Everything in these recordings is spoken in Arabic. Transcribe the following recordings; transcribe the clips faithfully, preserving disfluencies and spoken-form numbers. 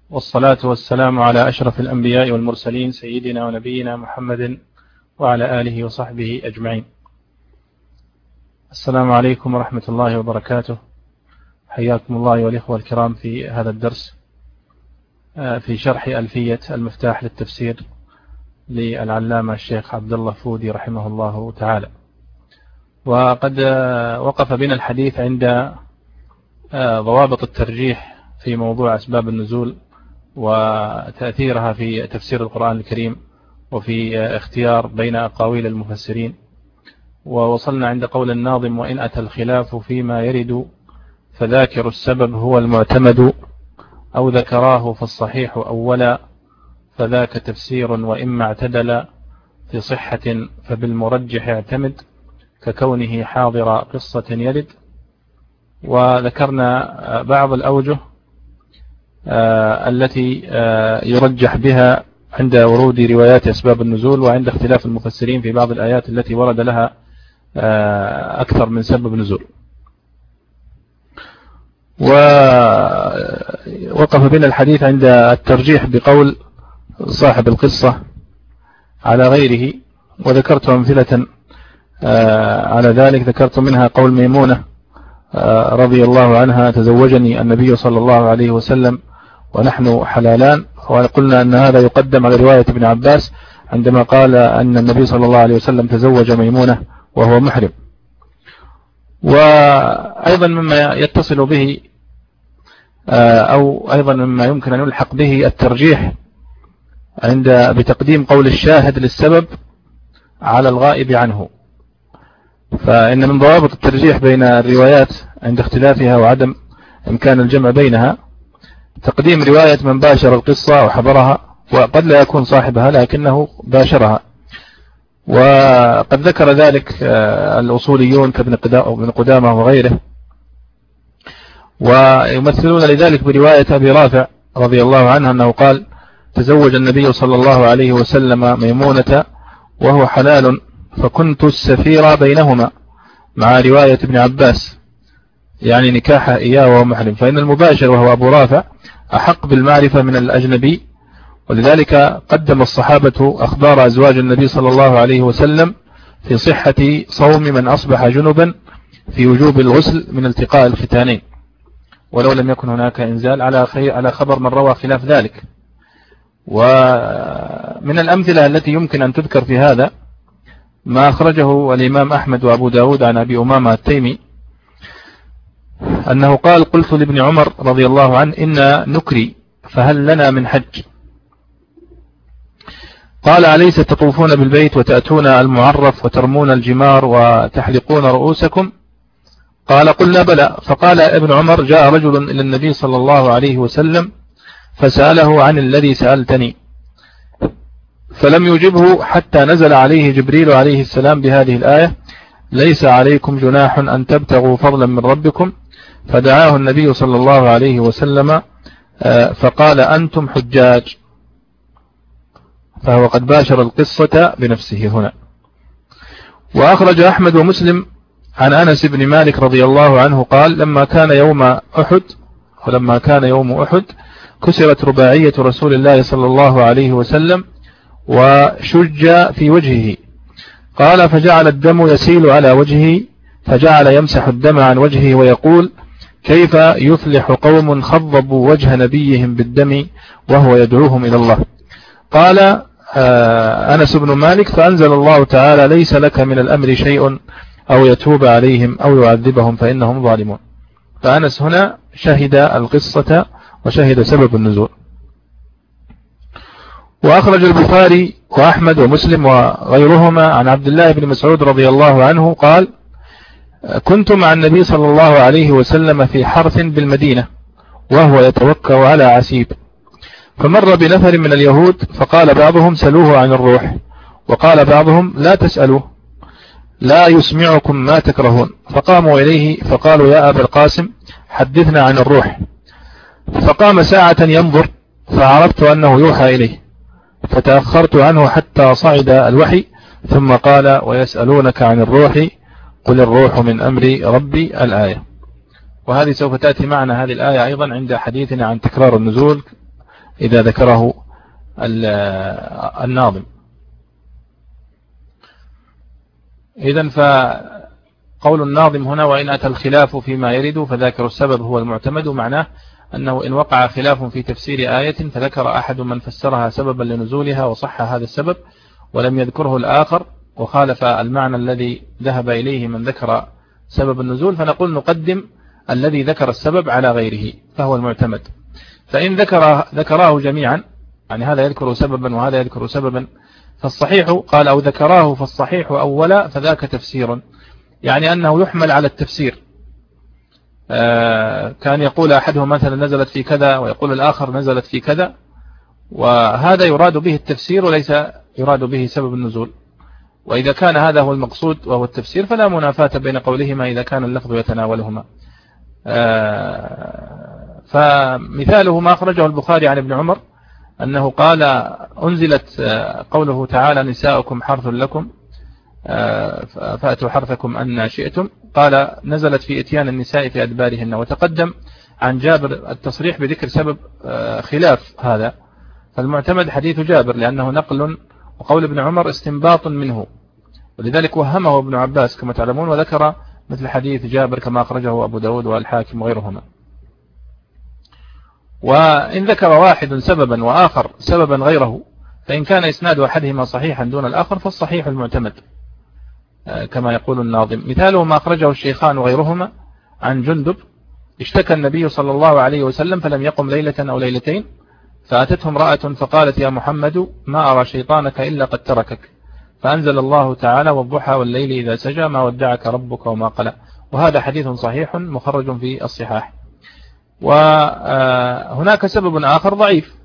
والصلاة والسلام على أشرف الأنبياء والمرسلين سيدنا ونبينا محمد وعلى آله وصحبه أجمعين. السلام عليكم ورحمة الله وبركاته. حياكم الله والإخوة الكرام في هذا الدرس في شرح ألفية المفتاح للتفسير للعلامة الشيخ عبد الله فودي رحمه الله تعالى. وقد وقف بنا الحديث عند ضوابط الترجيح في موضوع أسباب النزول وتأثيرها في تفسير القرآن الكريم وفي اختيار بين أقاويل المفسرين. ووصلنا عند قول الناظم: وإن أتى الخلاف فيما يرد فذاكر السبب هو المعتمد، أو ذكراه فالصحيح أولا فذاك تفسير، وإما اعتدل في صحة فبالمرجح اعتمد ككونه حاضر قصة يرد. وذكرنا بعض الأوجه التي يرجح بها عند ورود روايات أسباب النزول وعند اختلاف المفسرين في بعض الآيات التي ورد لها أكثر من سبب نزول. ووقف بنا الحديث عند الترجيح بقول صاحب القصة على غيره، وذكرت أمثلة على ذلك. ذكرت منها قول ميمونة رضي الله عنها: تزوجني النبي صلى الله عليه وسلم ونحن حلالان. وقلنا أن هذا يقدم على رواية ابن عباس عندما قال أن النبي صلى الله عليه وسلم تزوج ميمونة وهو محرم. وأيضا مما يتصل به أو أيضا مما يمكن أن يلحق به الترجيح عند بتقديم قول الشاهد للسبب على الغائب عنه. فإن من ضوابط الترجيح بين الروايات عند اختلافها وعدم إمكان الجمع بينها تقديم رواية من باشر القصة وحضرها، وقد لا يكون صاحبها لكنه باشرها. وقد ذكر ذلك الأصوليون كابن قدامة وغيره، ويمثلون لذلك برواية أبي رافع رضي الله عنه أنه قال: تزوج النبي صلى الله عليه وسلم ميمونة وهو حلال فكنت السفير بينهما، مع رواية ابن عباس يعني نكاح إياه وهو محرم. فإن المباشر وهو أبو رافع أحق بالمعرفة من الأجنبي، ولذلك قدم الصحابة أخبار أزواج النبي صلى الله عليه وسلم في صحة صوم من أصبح جنبا في وجوب الغسل من التقاء الختانين، ولو لم يكن هناك إنزال على على خبر من روى خلاف ذلك. ومن الأمثلة التي يمكن أن تذكر في هذا ما أخرجه الإمام أحمد وأبو داود عن أبي أمامة التيمي أنه قال: قلت لابن عمر رضي الله عنه: إنا نكري فهل لنا من حج؟ قال: أليس تطوفون بالبيت وتأتون المعرف وترمون الجمار وتحلقون رؤوسكم؟ قال: قلنا بلى. فقال ابن عمر: جاء رجل إلى النبي صلى الله عليه وسلم فسأله عن الذي سألتني، فلم يجبه حتى نزل عليه جبريل عليه السلام بهذه الآية: ليس عليكم جناح أن تبتغوا فضلا من ربكم. فدعاه النبي صلى الله عليه وسلم فقال: أنتم حجاج. فهو قد باشر القصة بنفسه هنا. وأخرج أحمد ومسلم عن أنس بن مالك رضي الله عنه قال: لما كان يوم أحد ولما كان يوم أحد كسرت رباعية رسول الله صلى الله عليه وسلم وشج في وجهه. قال: فجعل الدم يسيل على وجهه، فجعل يمسح الدم عن وجهه ويقول: كيف يفلح قوم خضبوا وجه نبيهم بالدم وهو يدعوهم إلى الله. قال أنس بن مالك: فأنزل الله تعالى: ليس لك من الأمر شيء أو يتوب عليهم أو يعذبهم فإنهم ظالمون. فأنس هنا شهد القصة وشهد سبب النزول. وأخرج البخاري وأحمد ومسلم وغيرهما عن عبد الله بن مسعود رضي الله عنه قال: كنت مع النبي صلى الله عليه وسلم في حرث بالمدينة وهو يتوكأ على عسيب، فمر بنفر من اليهود فقال بعضهم: سلوه عن الروح، وقال بعضهم: لا تسألوه لا يسمعكم ما تكرهون. فقاموا إليه فقالوا: يا أبا القاسم حدثنا عن الروح. فقام ساعة ينظر فعرفت أنه يوحى إليه، فتأخرت عنه حتى صعد الوحي، ثم قال: ويسألونك عن الروح قل الروح من أمر ربي الآية. وهذه سوف تأتي معنا هذه الآية أيضا عند حديثنا عن تكرار النزول إذا ذكره الناظم. إذن فقول الناظم هنا وإن أتى الخلاف فيما يرد فذاكر السبب هو المعتمد، معناه أنه إن وقع خلاف في تفسير آية فذكر أحد من فسرها سببا لنزولها وصح هذا السبب ولم يذكره الآخر وخالف المعنى الذي ذهب إليه من ذكر سبب النزول، فنقول نقدم الذي ذكر السبب على غيره فهو المعتمد. فإن ذكر ذكراه جميعا، يعني هذا يذكر سببا وهذا يذكر سببا، فالصحيح قال أو ذكراه فالصحيح أولا فذاك تفسير، يعني أنه يحمل على التفسير. كان يقول أحدهم مثلا نزلت في كذا ويقول الآخر نزلت في كذا، وهذا يراد به التفسير وليس يراد به سبب النزول. وإذا كان هذا هو المقصود وهو التفسير فلا منافاة بين قولهما إذا كان اللفظ يتناولهما. فمثاله ما أخرجه البخاري عن ابن عمر أنه قال أنزلت قوله تعالى نساؤكم حرث لكم فأتوا حرثكم أن شئتم، قال نزلت في إتيان النساء في أدبارهن. وتقدم عن جابر التصريح بذكر سبب خلاف هذا، فالمعتمد حديث جابر لأنه نقل، وقول ابن عمر استنباط منه، ولذلك وهمه ابن عباس كما تعلمون وذكر مثل حديث جابر كما أخرجه أبو داود والحاكم وغيرهما. وإن ذكر واحد سببا وآخر سببا غيره فإن كان إسناد أحدهما صحيحا دون الآخر فالصحيح المعتمد كما يقول الناظم. مثاله ما أخرجه الشيخان وغيرهما عن جندب اشتكى النبي صلى الله عليه وسلم فلم يقم ليلة أو ليلتين، فأتته امرأة فقالت يا محمد ما أرى شيطانك إلا قد تركك، فأنزل الله تعالى والضحى والليل إذا سجى ما ودعك ربك وما قلى. وهذا حديث صحيح مخرج في الصحاح. وهناك سبب آخر ضعيف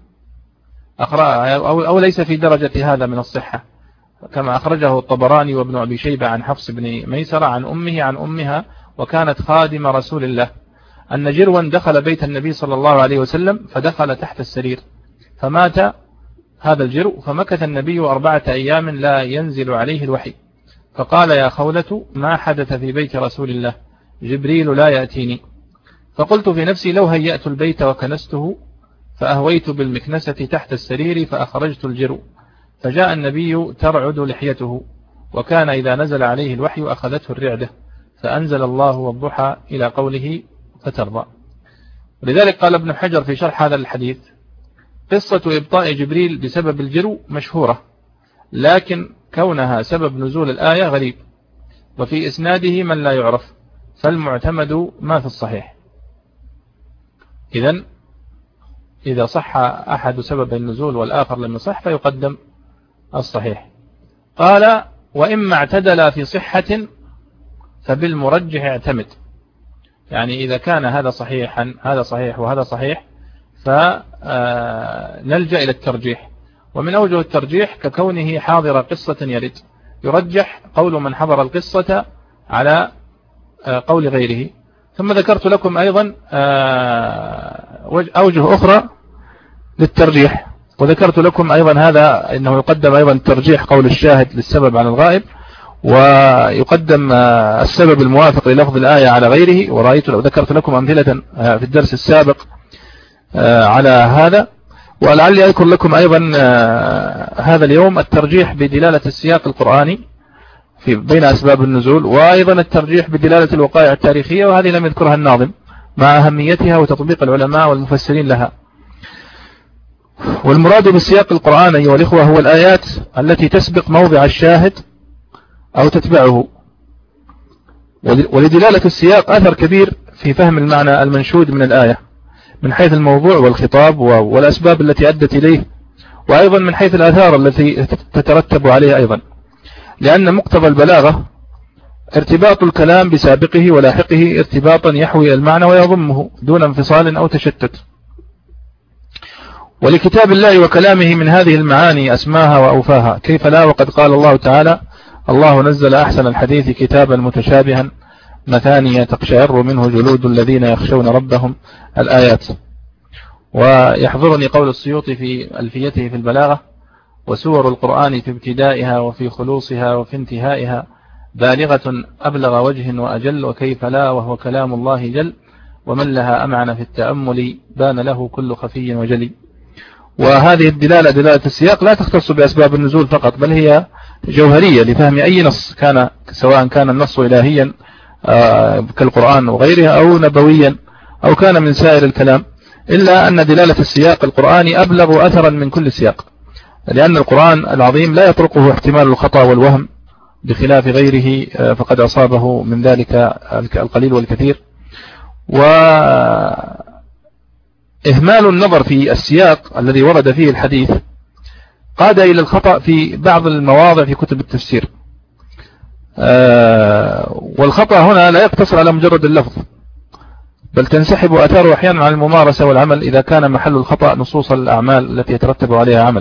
أو ليس في درجة هذا من الصحة، كما أخرجه الطبراني وابن أبي شيبة عن حفص بن ميسرة عن أمه عن أمها وكانت خادم رسول الله أن جروا دخل بيت النبي صلى الله عليه وسلم فدخل تحت السرير فمات هذا الجرو، فمكث النبي أربعة أيام لا ينزل عليه الوحي، فقال يا خولة ما حدث في بيت رسول الله؟ جبريل لا يأتيني. فقلت في نفسي لو هيأت البيت وكنسته فأهويت بالمكنسة تحت السرير فأخرجت الجرو، فجاء النبي ترعد لحيته، وكان إذا نزل عليه الوحي أخذته الرعدة، فأنزل الله والضحى إلى قوله فترضى. ولذلك قال ابن حجر في شرح هذا الحديث قصة إبطاء جبريل بسبب الجرو مشهورة، لكن كونها سبب نزول الآية غريب، وفي إسناده من لا يعرف، فالمعتمد ما في الصحيح. إذن إذا صح أحد سبب النزول والآخر لم يصح فيقدم الصحيح. قال وإما اعتدل في صحة فبالمرجح اعتمد، يعني إذا كان هذا صحيحا هذا صحيح وهذا صحيح فنلجأ إلى الترجيح. ومن أوجه الترجيح ككونه حاضر قصة يرد، يرجح قول من حضر القصة على قول غيره. ثم ذكرت لكم أيضا أوجه أخرى للترجيح، وذكرت لكم أيضا هذا أنه يقدم أيضا ترجيح قول الشاهد للسبب عن الغائب، ويقدم السبب الموافق للفظ الآية على غيره. ورأيت لو ذكرت لكم أمثلة في الدرس السابق على هذا. ولعلي أذكر لكم أيضا هذا اليوم الترجيح بدلالة السياق القرآني في بين أسباب النزول، وأيضا الترجيح بدلالة الوقائع التاريخية، وهذه لم يذكرها الناظم مع أهميتها وتطبيق العلماء والمفسرين لها. والمراد بالسياق القرآني أيها الإخوة هو الآيات التي تسبق موضع الشاهد أو تتبعه. ولدلالة السياق أثر كبير في فهم المعنى المنشود من الآية من حيث الموضوع والخطاب والأسباب التي أدت إليه، وأيضا من حيث الآثار التي تترتب عليه أيضا، لأن مقتضى البلاغة ارتباط الكلام بسابقه ولاحقه ارتباطا يحوي المعنى ويضمه دون انفصال أو تشتت. ولكتاب الله وكلامه من هذه المعاني أسماها وأوفاها، كيف لا وقد قال الله تعالى الله نزل أحسن الحديث كتابا متشابها مثانية تقشعر منه جلود الذين يخشون ربهم الآيات. ويحضرني قول السيوطي في ألفيته في البلاغة وسور القرآن في ابتدائها وفي خلوصها وفي انتهائها بالغة أبلغ وجه وأجل، وكيف لا وهو كلام الله جل، ومن لها أمعن في التأمل بان له كل خفي وجلي. وهذه الدلالة دلالة السياق لا تختص بأسباب النزول فقط، بل هي جوهرية لفهم أي نص كان، سواء كان النص إلهيا كالقرآن وغيره أو نبويا أو كان من سائر الكلام، إلا أن دلالة السياق القرآني أبلغ أثرا من كل سياق، لأن القرآن العظيم لا يطرقه احتمال الخطأ والوهم بخلاف غيره فقد أصابه من ذلك القليل والكثير. وإهمال النظر في السياق الذي ورد فيه الحديث قاد إلى الخطأ في بعض المواضع في كتب التفسير، والخطأ هنا لا يقتصر على مجرد اللفظ، بل تنسحب أثاره أحيانا على الممارسة والعمل إذا كان محل الخطأ نصوص الأعمال التي يترتب عليها عمل.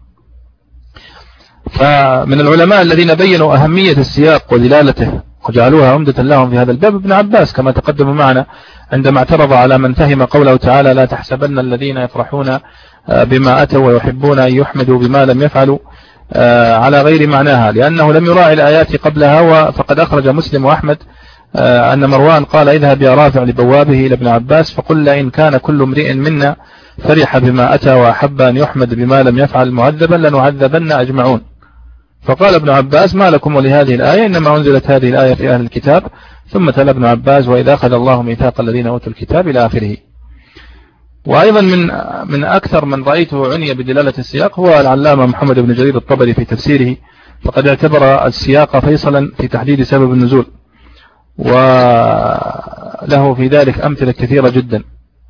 فمن العلماء الذين بينوا أهمية السياق ودلالته وجعلوها عمدة لهم في هذا الباب ابن عباس كما تقدم معنا عندما اعترض على من فهم قوله تعالى لا تحسبن الذين يفرحون بما أتوا ويحبون أن يحمدوا بما لم يفعلوا على غير معناها، لأنه لم يراعي الآيات قبلها. فقد أخرج مسلم وأحمد أن مروان قال اذهب يا رافع لبوابه إلى ابن عباس فقل إن كان كل امرئ منا فرح بما أتى وأحب أن يحمد بما لم يفعل معذبا لنعذبن أجمعون. فقال ابن عباس ما لكم ولهذه الآية إنما أنزلت هذه الآية في أهل الكتاب، ثم تلا ابن عباس وإذا أخذ الله ميثاق الذين أوتوا الكتاب إلى آخره. وأيضا من من أكثر من رأيته عني بدلالة السياق هو العلامة محمد بن جرير الطبري في تفسيره، فقد اعتبر السياق فيصلا في تحديد سبب النزول، وله في ذلك أمثلة كثيرة جدا.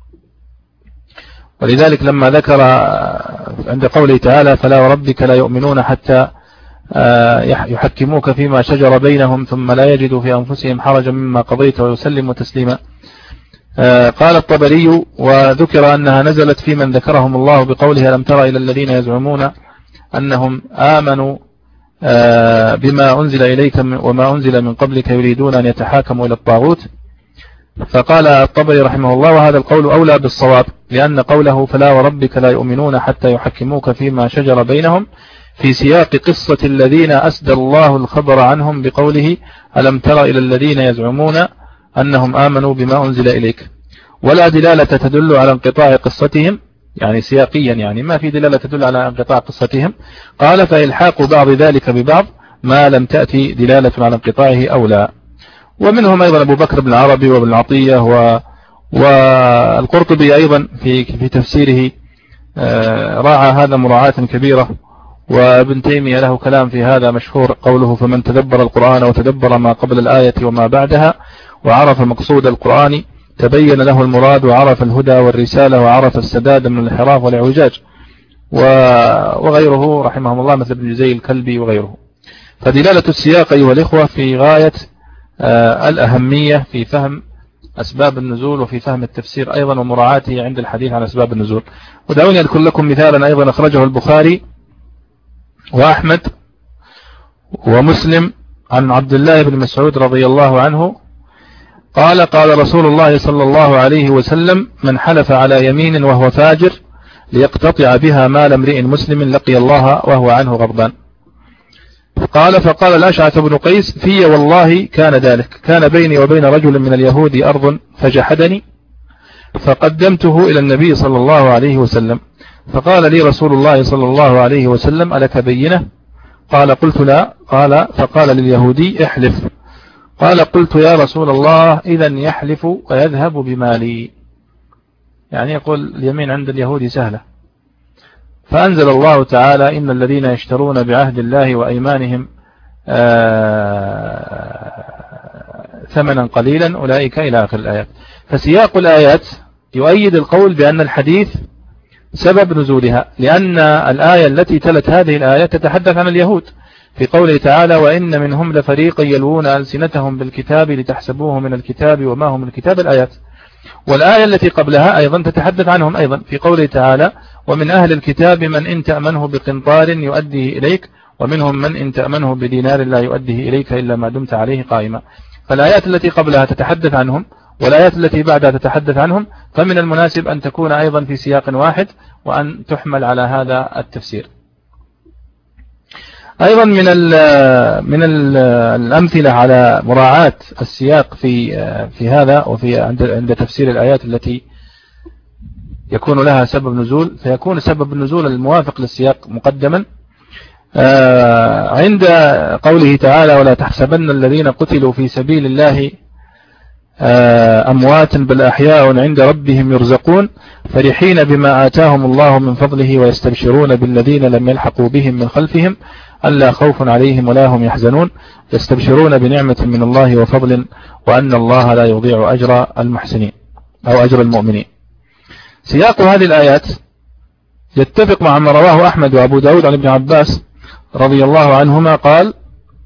ولذلك لما ذكر عند قوله تعالى فلا وربك لا يؤمنون حتى يحكموك فيما شجر بينهم ثم لا يجدوا في أنفسهم حرجا مما قضيت ويسلموا تسليما، قال الطبري وذكر أنها نزلت في من ذكرهم الله بقوله ألم تر إلى الذين يزعمون أنهم آمنوا بما أنزل إليك وما أنزل من قبلك يريدون أن يتحاكموا إلى الطاغوت. فقال الطبري رحمه الله وهذا القول أولى بالصواب، لأن قوله فلا وربك لا يؤمنون حتى يحكموك فيما شجر بينهم في سياق قصة الذين أسدى الله الخبر عنهم بقوله ألم تر إلى الذين يزعمون أنهم آمنوا بما أنزل إليك، ولا دلالة تدل على انقطاع قصتهم، يعني سياقيا يعني ما في دلالة تدل على انقطاع قصتهم. قال فإلحاق بعض ذلك ببعض ما لم تأتي دلالة على انقطاعه أو لا. ومنهم أيضا أبو بكر بن العربي وابن العطية و... والقرطبي أيضا في في تفسيره راعى هذا مراعاة كبيرة. وابن تيمية له كلام في هذا مشهور قوله فمن تدبر القرآن وتدبر ما قبل الآية وما بعدها وعرف مقصود القرآن تبين له المراد وعرف الهدى والرسالة وعرف السداد من الانحراف والاعوجاج، وغيره رحمهم الله مثل ابن جزي الكلبي وغيره. فدلالة السياق أيها الإخوة في غاية الأهمية في فهم أسباب النزول وفي فهم التفسير أيضا ومراعاته عند الحديث عن أسباب النزول. ودعوني أذكر لكم مثالا أيضا أخرجه البخاري وأحمد ومسلم عن عبد الله بن مسعود رضي الله عنه قال قال رسول الله صلى الله عليه وسلم من حلف على يمين وهو فاجر ليقتطع بها مال امرئ مسلم لقي الله وهو عنه غضبان. قال فقال الأشعث بن قيس في والله كان ذلك، كان بيني وبين رجل من اليهود أرض فجحدني فقدمته إلى النبي صلى الله عليه وسلم فقال لي رسول الله صلى الله عليه وسلم ألك بينة؟ قال قلت لا. قال فقال لليهودي احلف. قال قلت يا رسول الله إذن يحلف ويذهب بمالي، يعني يقول اليمين عند اليهود سهلة. فأنزل الله تعالى إن الذين يشترون بعهد الله وأيمانهم ثمنا قليلا أولئك إلى آخر الآيات. فسياق الآيات يؤيد القول بأن الحديث سبب نزولها، لأن الآية التي تلت هذه الآية تتحدث عن اليهود في قوله تعالى وإن منهم لفريقا يلوون ألسنتهم بالكتاب لتحسبوه من الكتاب وما هم من الكتاب الآيات. والآية التي قبلها أيضا تتحدث عنهم أيضا في قوله تعالى ومن أهل الكتاب من إن تأمنه بقنطار يؤديه إليك ومنهم من إن تأمنه بدينار لا يؤديه إليك إلا ما دمت عليه قائما. فالآيات التي قبلها تتحدث عنهم والآيات التي بعدها تتحدث عنهم، فمن المناسب أن تكون أيضا في سياق واحد وأن تحمل على هذا التفسير. أيضا من ال من ال الأمثلة على مراعاة السياق في في هذا وفي عند عند تفسير الآيات التي يكون لها سبب نزول، فيكون سبب النزول الموافق للسياق مقدما عند قوله تعالى ولا تحسبن الذين قتلوا في سبيل الله أموات بل أحياء عند ربهم يرزقون فرحين بما آتاهم الله من فضله ويستبشرون بالذين لم يلحقوا بهم من خلفهم ألا خوف عليهم ولا هم يحزنون يستبشرون بنعمة من الله وفضل وأن الله لا يضيع أجر المحسنين أو أجر المؤمنين. سياق هذه الآيات يتفق مع ما رواه أحمد وأبو داود عن ابن عباس رضي الله عنهما قال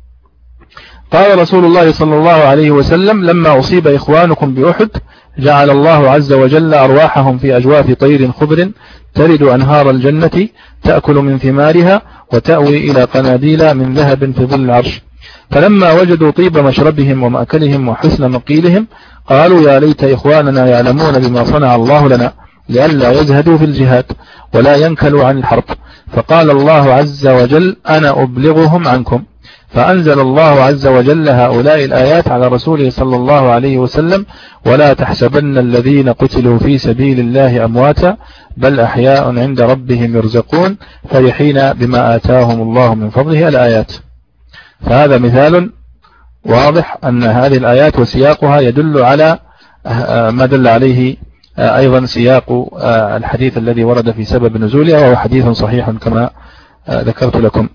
قال رسول الله صلى الله عليه وسلم لما أصيب إخوانكم بأحد جعل الله عز وجل أرواحهم في أجواف طير خضر ترد أنهار الجنة تأكل من ثمارها وتأوي إلى قناديل من ذهب في ظل العرش فلما وجدوا طيب مشربهم ومأكلهم وحسن مقيلهم قالوا يا ليت إخواننا يعلمون بما صنع الله لنا لئلا يزهدوا في الجهاد ولا ينكلوا عن الحرب فقال الله عز وجل أنا أبلغهم عنكم فأنزل الله عز وجل هؤلاء الآيات على رسوله صلى الله عليه وسلم ولا تحسبن الذين قتلوا في سبيل الله أمواتا بل أحياء عند ربهم يرزقون فرحين بما آتاهم الله من فضله الآيات. فهذا مثال واضح أن هذه الآيات وسياقها يدل على ما دل عليه أيضا سياق الحديث الذي ورد في سبب نزولها وهو حديث صحيح كما ذكرت لكم.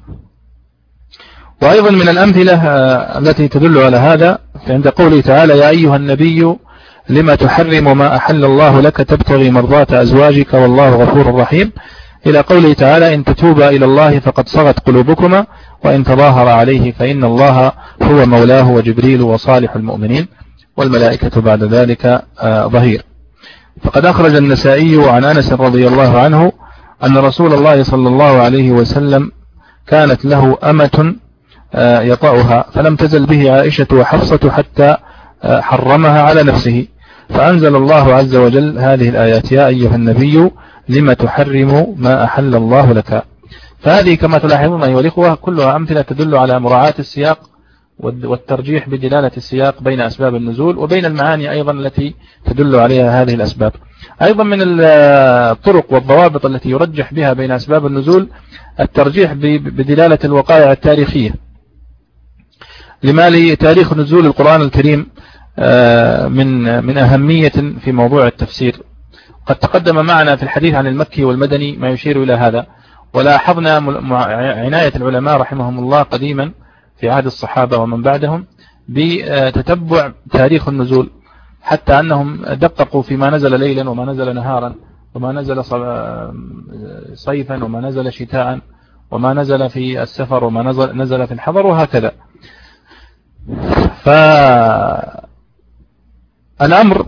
وأيضا من الأمثلة التي تدل على هذا عند قوله تعالى يا أيها النبي لما تحرم ما أحل الله لك تبتغي مرضات أزواجك والله غفور رحيم إلى قوله تعالى إن تتوبا إلى الله فقد صغت قلوبكما وإن تظاهر عليه فإن الله هو مولاه وجبريل وصالح المؤمنين والملائكة بعد ذلك ظهير. فقد أخرج النسائي عن أنس رضي الله عنه أن رسول الله صلى الله عليه وسلم كانت له أمة يطأها فلم تزل به عائشة وحفصة حتى حرمها على نفسه فأنزل الله عز وجل هذه الآيات يا أيها النبي لما تحرم ما أحل الله لك. فهذه كما تلاحظون أيها الإخوة كلها أمثلة تدل على مراعاة السياق والترجيح بدلالة السياق بين أسباب النزول وبين المعاني أيضا التي تدل عليها هذه الأسباب. أيضا من الطرق والضوابط التي يرجح بها بين أسباب النزول الترجيح بدلالة الوقائع التاريخية لما لتاريخ نزول القرآن الكريم من من أهمية في موضوع التفسير. قد تقدم معنا في الحديث عن المكي والمدني ما يشير إلى هذا ولاحظنا عناية العلماء رحمهم الله قديما في عهد الصحابة ومن بعدهم بتتبع تاريخ النزول حتى أنهم دققوا فيما نزل ليلا وما نزل نهارا وما نزل صيفا وما نزل شتاء وما نزل في السفر وما نزل, نزل في الحضر وهكذا. فالأمر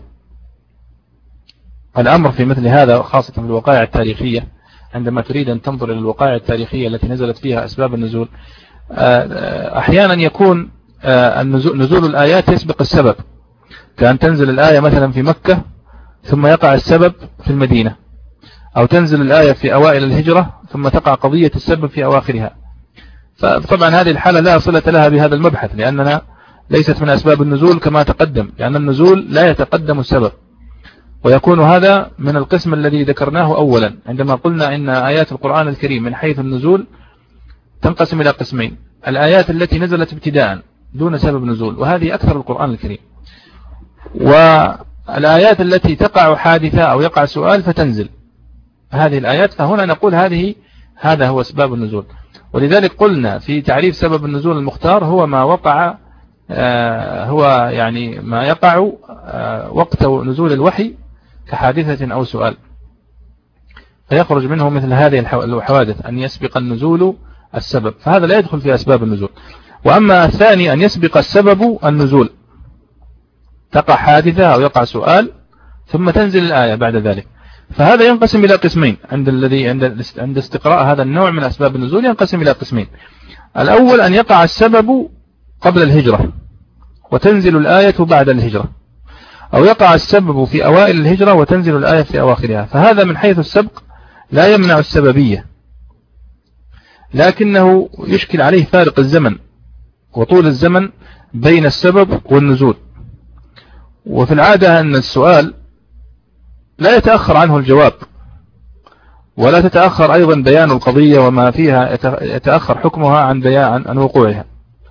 الأمر في مثل هذا خاصة في الوقائع التاريخية عندما تريد أن تنظر إلى الوقائع التاريخية التي نزلت فيها أسباب النزول أحيانا يكون نزول الآيات يسبق السبب كأن تنزل الآية مثلا في مكة ثم يقع السبب في المدينة أو تنزل الآية في أوائل الهجرة ثم تقع قضية السبب في أواخرها. فطبعا هذه الحالة لا صلة لها بهذا المبحث لأننا ليست من أسباب النزول كما تقدم لأن النزول لا يتقدم السبب ويكون هذا من القسم الذي ذكرناه أولا عندما قلنا إن آيات القرآن الكريم من حيث النزول تنقسم إلى قسمين الآيات التي نزلت ابتداء دون سبب نزول وهذه أكثر القرآن الكريم والآيات التي تقع حادثة أو يقع سؤال فتنزل هذه الآيات فهنا نقول هذه هذا هو أسباب النزول. ولذلك قلنا في تعريف سبب النزول المختار هو ما وقع هو يعني ما يقع وقت نزول الوحي كحادثة أو سؤال فيخرج منه مثل هذه الحوادث أن يسبق النزول السبب فهذا لا يدخل في أسباب النزول. وأما الثاني أن يسبق السبب النزول تقع حادثة أو يقع سؤال ثم تنزل الآية بعد ذلك فهذا ينقسم إلى قسمين عند الذي عند عند استقراء هذا النوع من أسباب النزول ينقسم إلى قسمين. الأول أن يقع السبب قبل الهجرة وتنزل الآية بعد الهجرة أو يقع السبب في أوائل الهجرة وتنزل الآية في أواخرها فهذا من حيث السبق لا يمنع السببية لكنه يشكل عليه فارق الزمن وطول الزمن بين السبب والنزول. وفي العادة أن السؤال لا يتأخر عنه الجواب ولا تتأخر أيضا بيان القضية وما فيها يتأخر حكمها عن بيان عن وقوعها.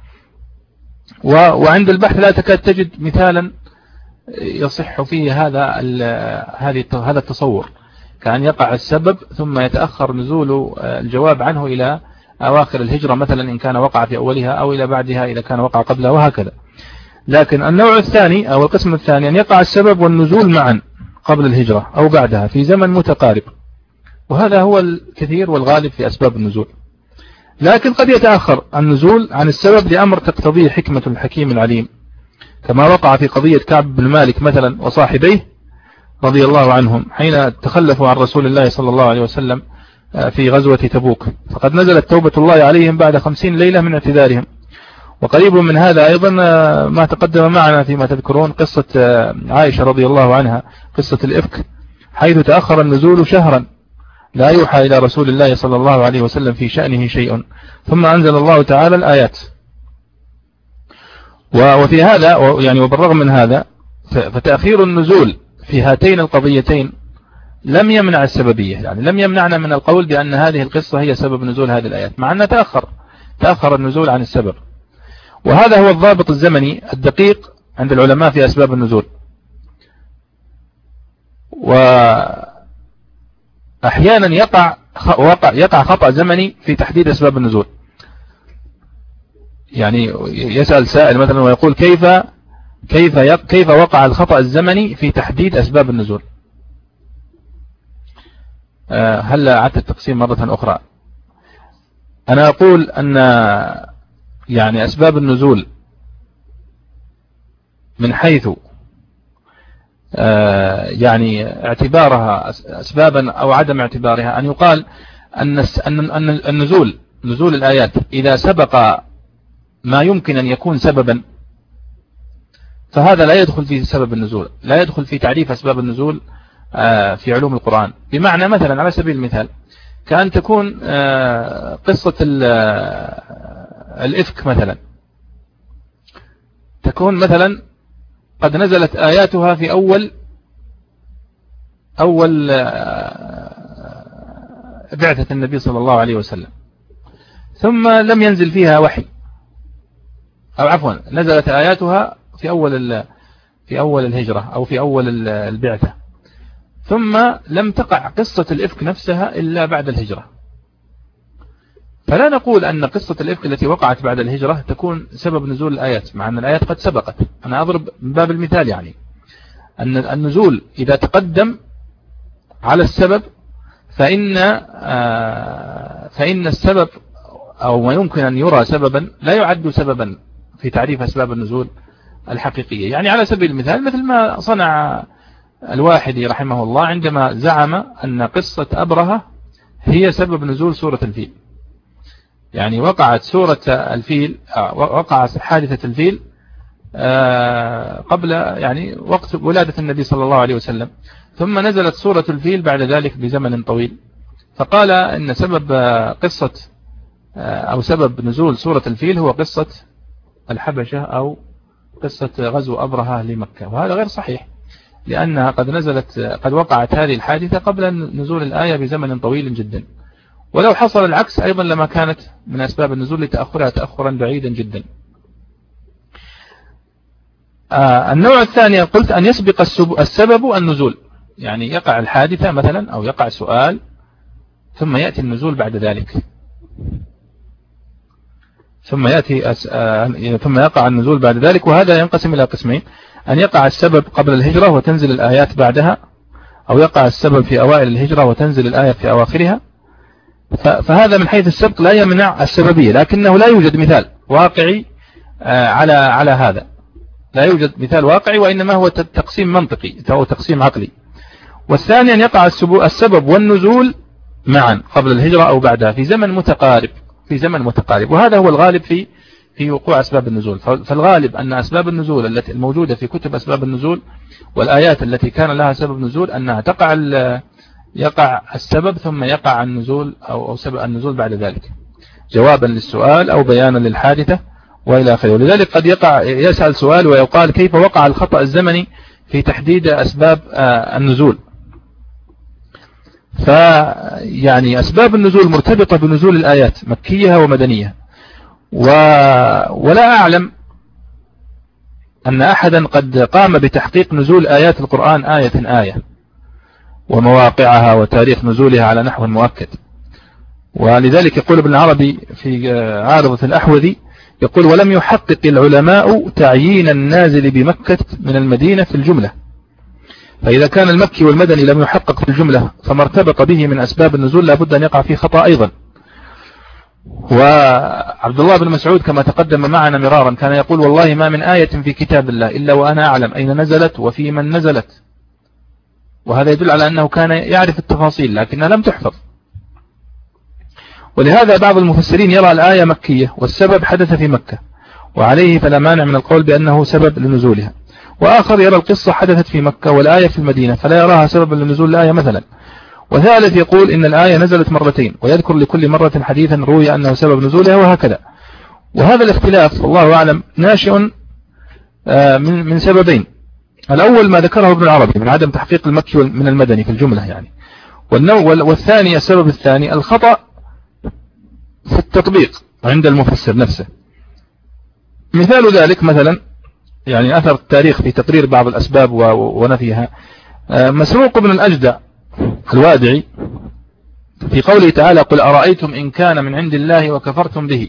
وعند البحث لا تكاد تجد مثالا يصح فيه هذا هذا التصور، كأن يقع السبب ثم يتأخر نزول الجواب عنه إلى أواخر الهجرة مثلا إن كان وقع في أولها، أو إلى بعدها إذا كان وقع قبلها، وهكذا. لكن النوع الثاني أو القسم الثاني أن يقع السبب والنزول معا قبل الهجرة أو بعدها في زمن متقارب، وهذا هو الكثير والغالب في أسباب النزول. لكن قد يتأخر النزول عن السبب لأمر تقتضيه حكمة الحكيم العليم، كما وقع في قضية كعب بن مالك مثلا وصاحبيه رضي الله عنهم حين تخلفوا عن رسول الله صلى الله عليه وسلم في غزوة تبوك، فقد نزلت توبة الله عليهم بعد خمسين ليلة من اعتذارهم. وقريب من هذا أيضا ما تقدم معنا فيما تذكرون قصة عائشة رضي الله عنها، قصة الإفك، حيث تأخر النزول شهرا لا يوحى إلى رسول الله صلى الله عليه وسلم في شأنه شيء، ثم أنزل الله تعالى الآيات. وفي هذا يعني وبالرغم من هذا فتأخير النزول في هاتين القضيتين لم يمنع السببية، يعني لم يمنعنا من القول بأن هذه القصة هي سبب نزول هذه الآيات، مع أنه تأخر تأخر النزول عن السبب. وهذا هو الضابط الزمني الدقيق عند العلماء في أسباب النزول. وأحيانا يقع يقع خطأ زمني في تحديد أسباب النزول، يعني يسأل سائل مثلا ويقول كيف كيف كيف وقع الخطأ الزمني في تحديد أسباب النزول. هل أعدت التقسيم مرة أخرى؟ أنا أقول أن يعني أسباب النزول من حيث يعني اعتبارها أسبابا أو عدم اعتبارها، أن يقال أن النزول نزول الآيات إذا سبق ما يمكن أن يكون سببا فهذا لا يدخل في سبب النزول، لا يدخل في تعريف أسباب النزول في علوم القرآن. بمعنى مثلا على سبيل المثال كأن تكون قصة الإفك مثلا، تكون مثلا قد نزلت آياتها في أول أول بعثة النبي صلى الله عليه وسلم، ثم لم ينزل فيها وحي، أو عفوا نزلت آياتها في أول في أول الهجرة أو في أول البعثة، ثم لم تقع قصة الإفك نفسها إلا بعد الهجرة. فلا نقول أن قصة الإفك التي وقعت بعد الهجرة تكون سبب نزول الآيات، مع أن الآيات قد سبقت. أنا أضرب من باب المثال، يعني أن النزول إذا تقدم على السبب فإن فإن السبب أو ما يمكن أن يرى سببا لا يعد سببا في تعريف أسباب النزول الحقيقية. يعني على سبيل المثال مثل ما صنع الواحدي رحمه الله عندما زعم أن قصة أبرهة هي سبب نزول سورة الفيل. يعني وقعت سورة الفيل وقعت حادثة الفيل قبل يعني وقت ولادة النبي صلى الله عليه وسلم، ثم نزلت سورة الفيل بعد ذلك بزمن طويل، فقال إن سبب قصة أو سبب نزول سورة الفيل هو قصة الحبشة أو قصة غزو أبرهة لمكة، وهذا غير صحيح، لأنها قد نزلت قد وقعت هذه الحادثة قبل نزول الآية بزمن طويل جدا. ولو حصل العكس أيضا لما كانت من أسباب النزول لتأخرها تأخرا بعيدا جدا. آه النوع الثاني قلت أن يسبق السبب النزول، يعني يقع الحادثة مثلا أو يقع سؤال ثم يأتي النزول بعد ذلك، ثم يأتي أس... آه... ثم يقع النزول بعد ذلك. وهذا ينقسم إلى قسمين: أن يقع السبب قبل الهجرة وتنزل الآيات بعدها، أو يقع السبب في أوائل الهجرة وتنزل الآية في أواخرها. ف... فهذا من حيث السبق لا يمنع السببية، لكنه لا يوجد مثال واقعي آه على على هذا، لا يوجد مثال واقعي، وإنما هو تقسيم منطقي أو تقسيم عقلي. والثاني أن يقع السبب والنزول معا قبل الهجرة أو بعدها في زمن متقارب في زمن متقارب وهذا هو الغالب في في وقوع أسباب النزول. فالغالب أن أسباب النزول التي الموجودة في كتب أسباب النزول والآيات التي كان لها سبب نزول أنها تقع يقع السبب ثم يقع النزول أو سبب النزول بعد ذلك، جوابا للسؤال أو بيانا للحادثة وإلى آخره. ولذلك قد يقع يسأل سؤال ويقال كيف وقع الخطأ الزمني في تحديد أسباب النزول؟ فيعني أسباب النزول مرتبطة بنزول الآيات مكية ومدنية، و... ولا أعلم أن أحدا قد قام بتحقيق نزول آيات القرآن آية آية ومواقعها وتاريخ نزولها على نحو مؤكد. ولذلك يقول ابن العربي في عارضة الأحوذي يقول: ولم يحقق العلماء تعيين النازل بمكة من المدينة في الجملة، فإذا كان المكي والمدني لم يحقق في الجملة فما ارتبط به من أسباب النزول لابد أن يقع فيه خطأ أيضا. وعبد الله بن مسعود كما تقدم معنا مرارا كان يقول: والله ما من آية في كتاب الله إلا وأنا أعلم أين نزلت وفي من نزلت. وهذا يدل على أنه كان يعرف التفاصيل لكنها لم تحفظ. ولهذا بعض المفسرين يرى الآية مكية والسبب حدث في مكة، وعليه فلا مانع من القول بأنه سبب لنزولها. وآخر يرى القصة حدثت في مكة والآية في المدينة فلا يراها سببا لنزول الآية مثلا. وثالث يقول إن الآية نزلت مرتين ويذكر لكل مرة حديثا روي أنه سبب نزولها وهكذا. وهذا الاختلاف والله أعلم ناشئ من من سببين: الأول ما ذكره ابن العربي من عدم تحقيق المكي من المدني في الجملة يعني، والثاني السبب الثاني الخطأ في التطبيق عند المفسر نفسه. مثال ذلك مثلا يعني أثر التاريخ في تقرير بعض الأسباب ونفيها. مسروق بن الأجدع الوادعي في قوله تعالى: قل أرأيتم إن كان من عند الله وكفرتم به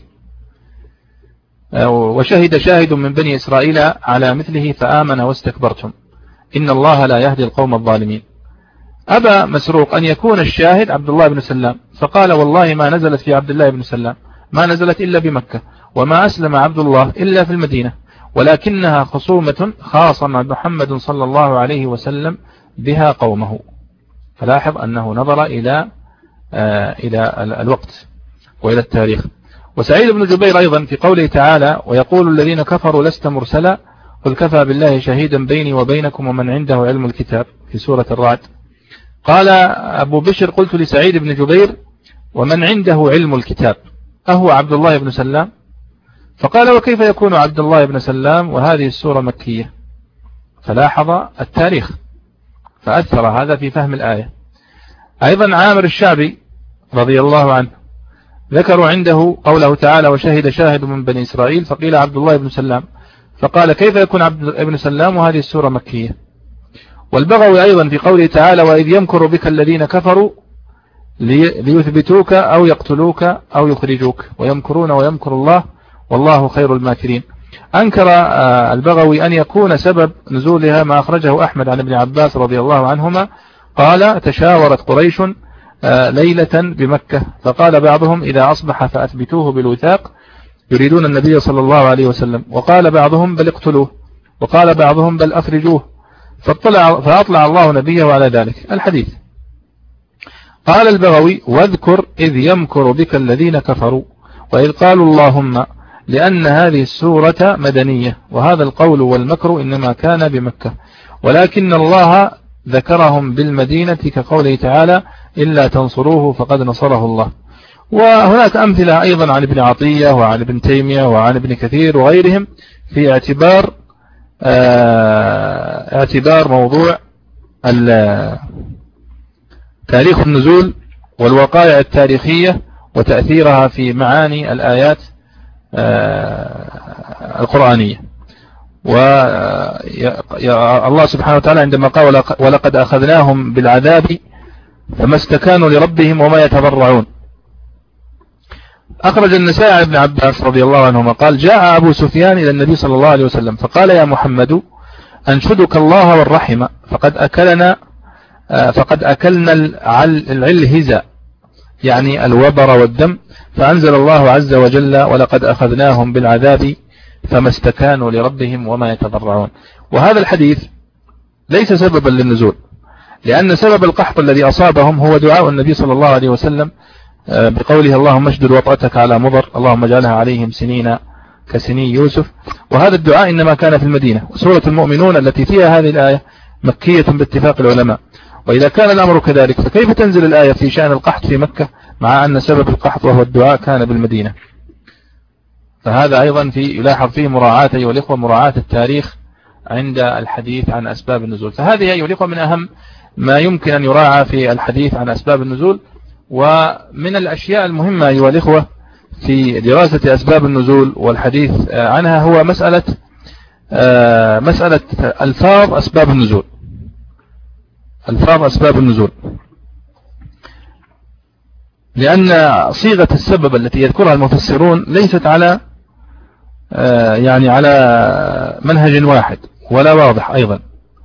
وشهد شاهد من بني إسرائيل على مثله فآمن واستكبرتم إن الله لا يهدي القوم الظالمين. أبى مسروق أن يكون الشاهد عبد الله بن سلام، فقال: والله ما نزلت في عبد الله بن سلام، ما نزلت إلا بمكة، وما أسلم عبد الله إلا في المدينة، ولكنها خصومة خاصة مع محمد صلى الله عليه وسلم بها قومه. فلاحظ أنه نظر إلى آه إلى الوقت وإلى التاريخ. وسعيد بن جبير أيضا في قوله تعالى: ويقول الذين كفروا لست مرسلا قل كفى بالله شهيدا بيني وبينكم ومن عنده علم الكتاب في سورة الرعد. قال أبو بشر: قلت لسعيد بن جبير: ومن عنده علم الكتاب أهو عبد الله بن سلام؟ فقال: وكيف يكون عبد الله بن سلام وهذه السورة مكية؟ فلاحظ التاريخ فأثر هذا في فهم الآية. أيضا عامر الشعبي رضي الله عنه ذكروا عنده قوله تعالى: وشهد شاهد من بني إسرائيل، فقيل عبد الله بن سلام، فقال: كيف يكون عبد ابن سلام وهذه السورة مكية؟ والبغوي أيضا في قوله تعالى: وإذ يمكر بك الذين كفروا ليثبتوك أو يقتلوك أو يخرجوك ويمكرون ويمكر الله والله خير الماكرين. أنكر البغوي أن يكون سبب نزولها ما أخرجه أحمد عن ابن عباس رضي الله عنهما قال: تشاورت قريش ليلة بمكة فقال بعضهم: إذا أصبح فأثبتوه بالوثاق، يريدون النبي صلى الله عليه وسلم، وقال بعضهم: بل اقتلوه، وقال بعضهم: بل أخرجوه، فاطلع فأطلع الله نبيه على ذلك الحديث. قال البغوي: واذكر إذ يمكر بك الذين كفروا وإذ قالوا اللهم، لأن هذه السورة مدنية، وهذا القول والمكر إنما كان بمكة، ولكن الله ذكرهم بالمدينة كقوله تعالى: إلا تنصروه فقد نصره الله. وهناك أمثلة أيضا عن ابن عطية وعن ابن تيمية وعن ابن كثير وغيرهم في اعتبار اعتبار موضوع تاريخ النزول والوقائع التاريخية وتأثيرها في معاني الآيات القرآنية. والله سبحانه وتعالى عندما قال: ولقد أخذناهم بالعذاب فما استكانوا لربهم وما يتضرعون. أخرج النسائي عن ابن عباس رضي الله عنهما قال: جاء أبو سفيان إلى النبي صلى الله عليه وسلم فقال: يا محمد أنشدك الله والرحمة فقد أكلنا فقد أكلنا العلهزة، يعني الوبر والدم، فأنزل الله عز وجل: ولقد أخذناهم بالعذاب فما استكانوا لربهم وما يتضرعون. وهذا الحديث ليس سببا للنزول، لأن سبب القحط الذي أصابهم هو دعاء النبي صلى الله عليه وسلم بقوله: اللهم اشدد وطأتك على مضر، اللهم اجعلها عليهم سنين كسني يوسف. وهذا الدعاء إنما كان في المدينة. وسورة المؤمنون التي فيها هذه الآية مكية باتفاق العلماء. وإذا كان الأمر كذلك فكيف تنزل الآية في شأن القحط في مكة مع أن سبب القحط وهو الدعاء كان بالمدينة؟ فهذا أيضا في يلاحظ فيه مراعاة أيها الإخوة مراعاة التاريخ عند الحديث عن أسباب النزول. فهذه أيها الإخوة من أهم ما يمكن أن يراعى في الحديث عن أسباب النزول. ومن الأشياء المهمة أيها الإخوة في دراسة أسباب النزول والحديث عنها هو مسألة مسألة ألفاظ أسباب النزول. ألفاظ أسباب النزول، لأن صيغة السبب التي يذكرها المفسرون ليست على يعني على منهج واحد ولا واضح أيضا.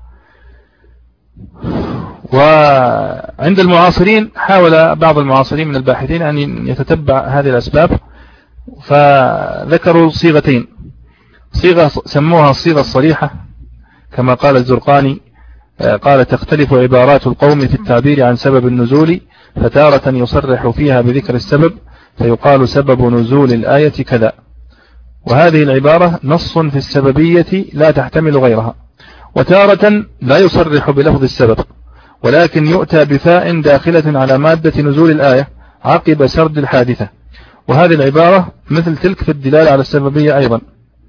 وعند المعاصرين حاول بعض المعاصرين من الباحثين أن يتتبع هذه الأسباب، فذكروا صيغتين. صيغة سموها الصيغة الصريحة كما قال الزرقاني، قال تختلف عبارات القوم في التعبير عن سبب النزول، فتارة يصرح فيها بذكر السبب فيقال سبب نزول الآية كذا، وهذه العبارة نص في السببية لا تحتمل غيرها. وتارة لا يصرح بلفظ السبب ولكن يؤتى بفاء داخلة على مادة نزول الآية عقب سرد الحادثة، وهذه العبارة مثل تلك في الدلالة على السببية أيضا.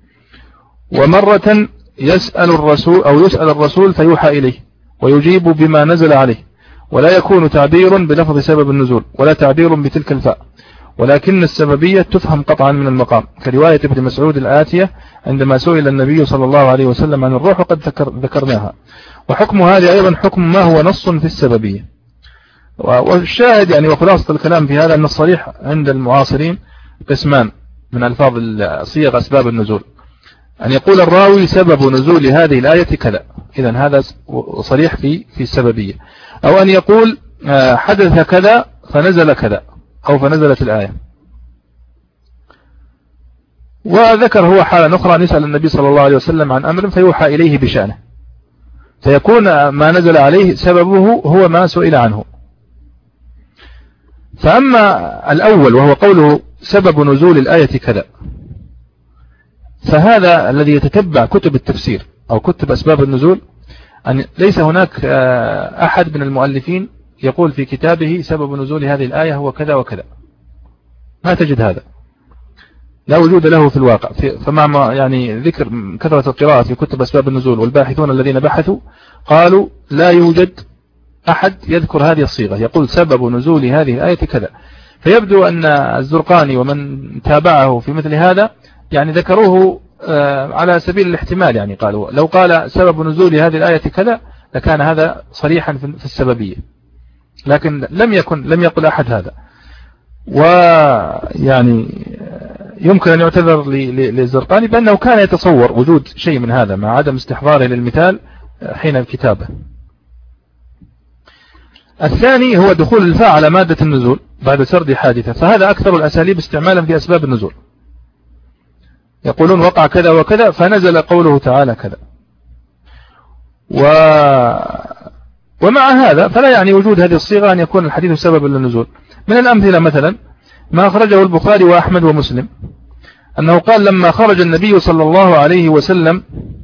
ومرة يسأل الرسول أو يسأل الرسول فيوحى إليه ويجيب بما نزل عليه، ولا يكون تعبير بلفظ سبب النزول ولا تعبير بتلك الفاء، ولكن السببية تفهم قطعا من المقام، كرواية ابن مسعود الآتية عندما سئل النبي صلى الله عليه وسلم عن الروح وقد ذكر ذكرناها. وحكم هذه أيضا حكم ما هو نص في السببية. والشاهد يعني وخلاصة الكلام في هذا أن الصريح عند المعاصرين قسمان من ألفاظ صيغ أسباب النزول، أن يقول الراوي سبب نزول هذه الآية كذا، إذن هذا صريح في في السببية، أو أن يقول حدث كذا فنزل كذا أو فنزلت الآية. وذكر هو حالة أخرى نسأل النبي صلى الله عليه وسلم عن أمر فيوحى إليه بشأنه، فيكون ما نزل عليه سببه هو ما سئل عنه. فأما الأول وهو قوله سبب نزول الآية كذا، فهذا الذي يتتبع كتب التفسير أو كتب أسباب النزول أن ليس هناك أحد من المؤلفين يقول في كتابه سبب نزول هذه الآية هو كذا وكذا، ما تجد هذا، لا وجود له في الواقع. فمع يعني ذكر كثرة القراءة في كتب أسباب النزول والباحثون الذين بحثوا قالوا لا يوجد أحد يذكر هذه الصيغة يقول سبب نزول هذه الآية كذا. فيبدو أن الزرقاني ومن تابعه في مثل هذا يعني ذكروه على سبيل الاحتمال، يعني قالوا لو قال سبب نزول هذه الآية كذا لكان هذا صريحا في السببية، لكن لم يكن لم يقل أحد هذا. ويعني يمكن أن يعتذر للزرقاني بأنه كان يتصور وجود شيء من هذا مع عدم استحضاره للمثال حين الكتابة. الثاني هو دخول الفاء على مادة النزول بعد سرد حادثة، فهذا أكثر الأساليب استعمالا في أسباب النزول. يقولون وقع كذا وكذا فنزل قوله تعالى كذا. و... ومع هذا فلا يعني وجود هذه الصيغة أن يكون الحديث سببا للنزول. من الأمثلة مثلا ما أخرجه البخاري وأحمد ومسلم أنه قال لما خرج النبي صلى الله عليه وسلم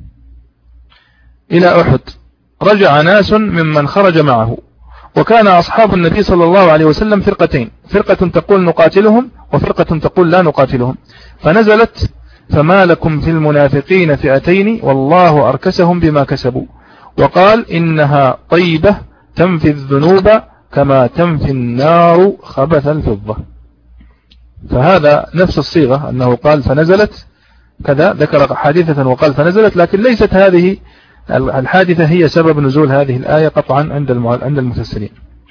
إلى أحد رجع ناس ممن خرج معه، وكان أصحاب النبي صلى الله عليه وسلم فرقتين، فرقة تقول نقاتلهم وفرقة تقول لا نقاتلهم، فنزلت فما لكم في المنافقين فئتين والله أركسهم بما كسبوا، وقال إنها طيبة تنفي الذنوب كما تنفي النار خبث الفضة. فهذا نفس الصيغة أنه قال فنزلت كذا، ذكر حادثة وقال فنزلت، لكن ليست هذه الحادثة هي سبب نزول هذه الآية قطعا عند عند المفسرين.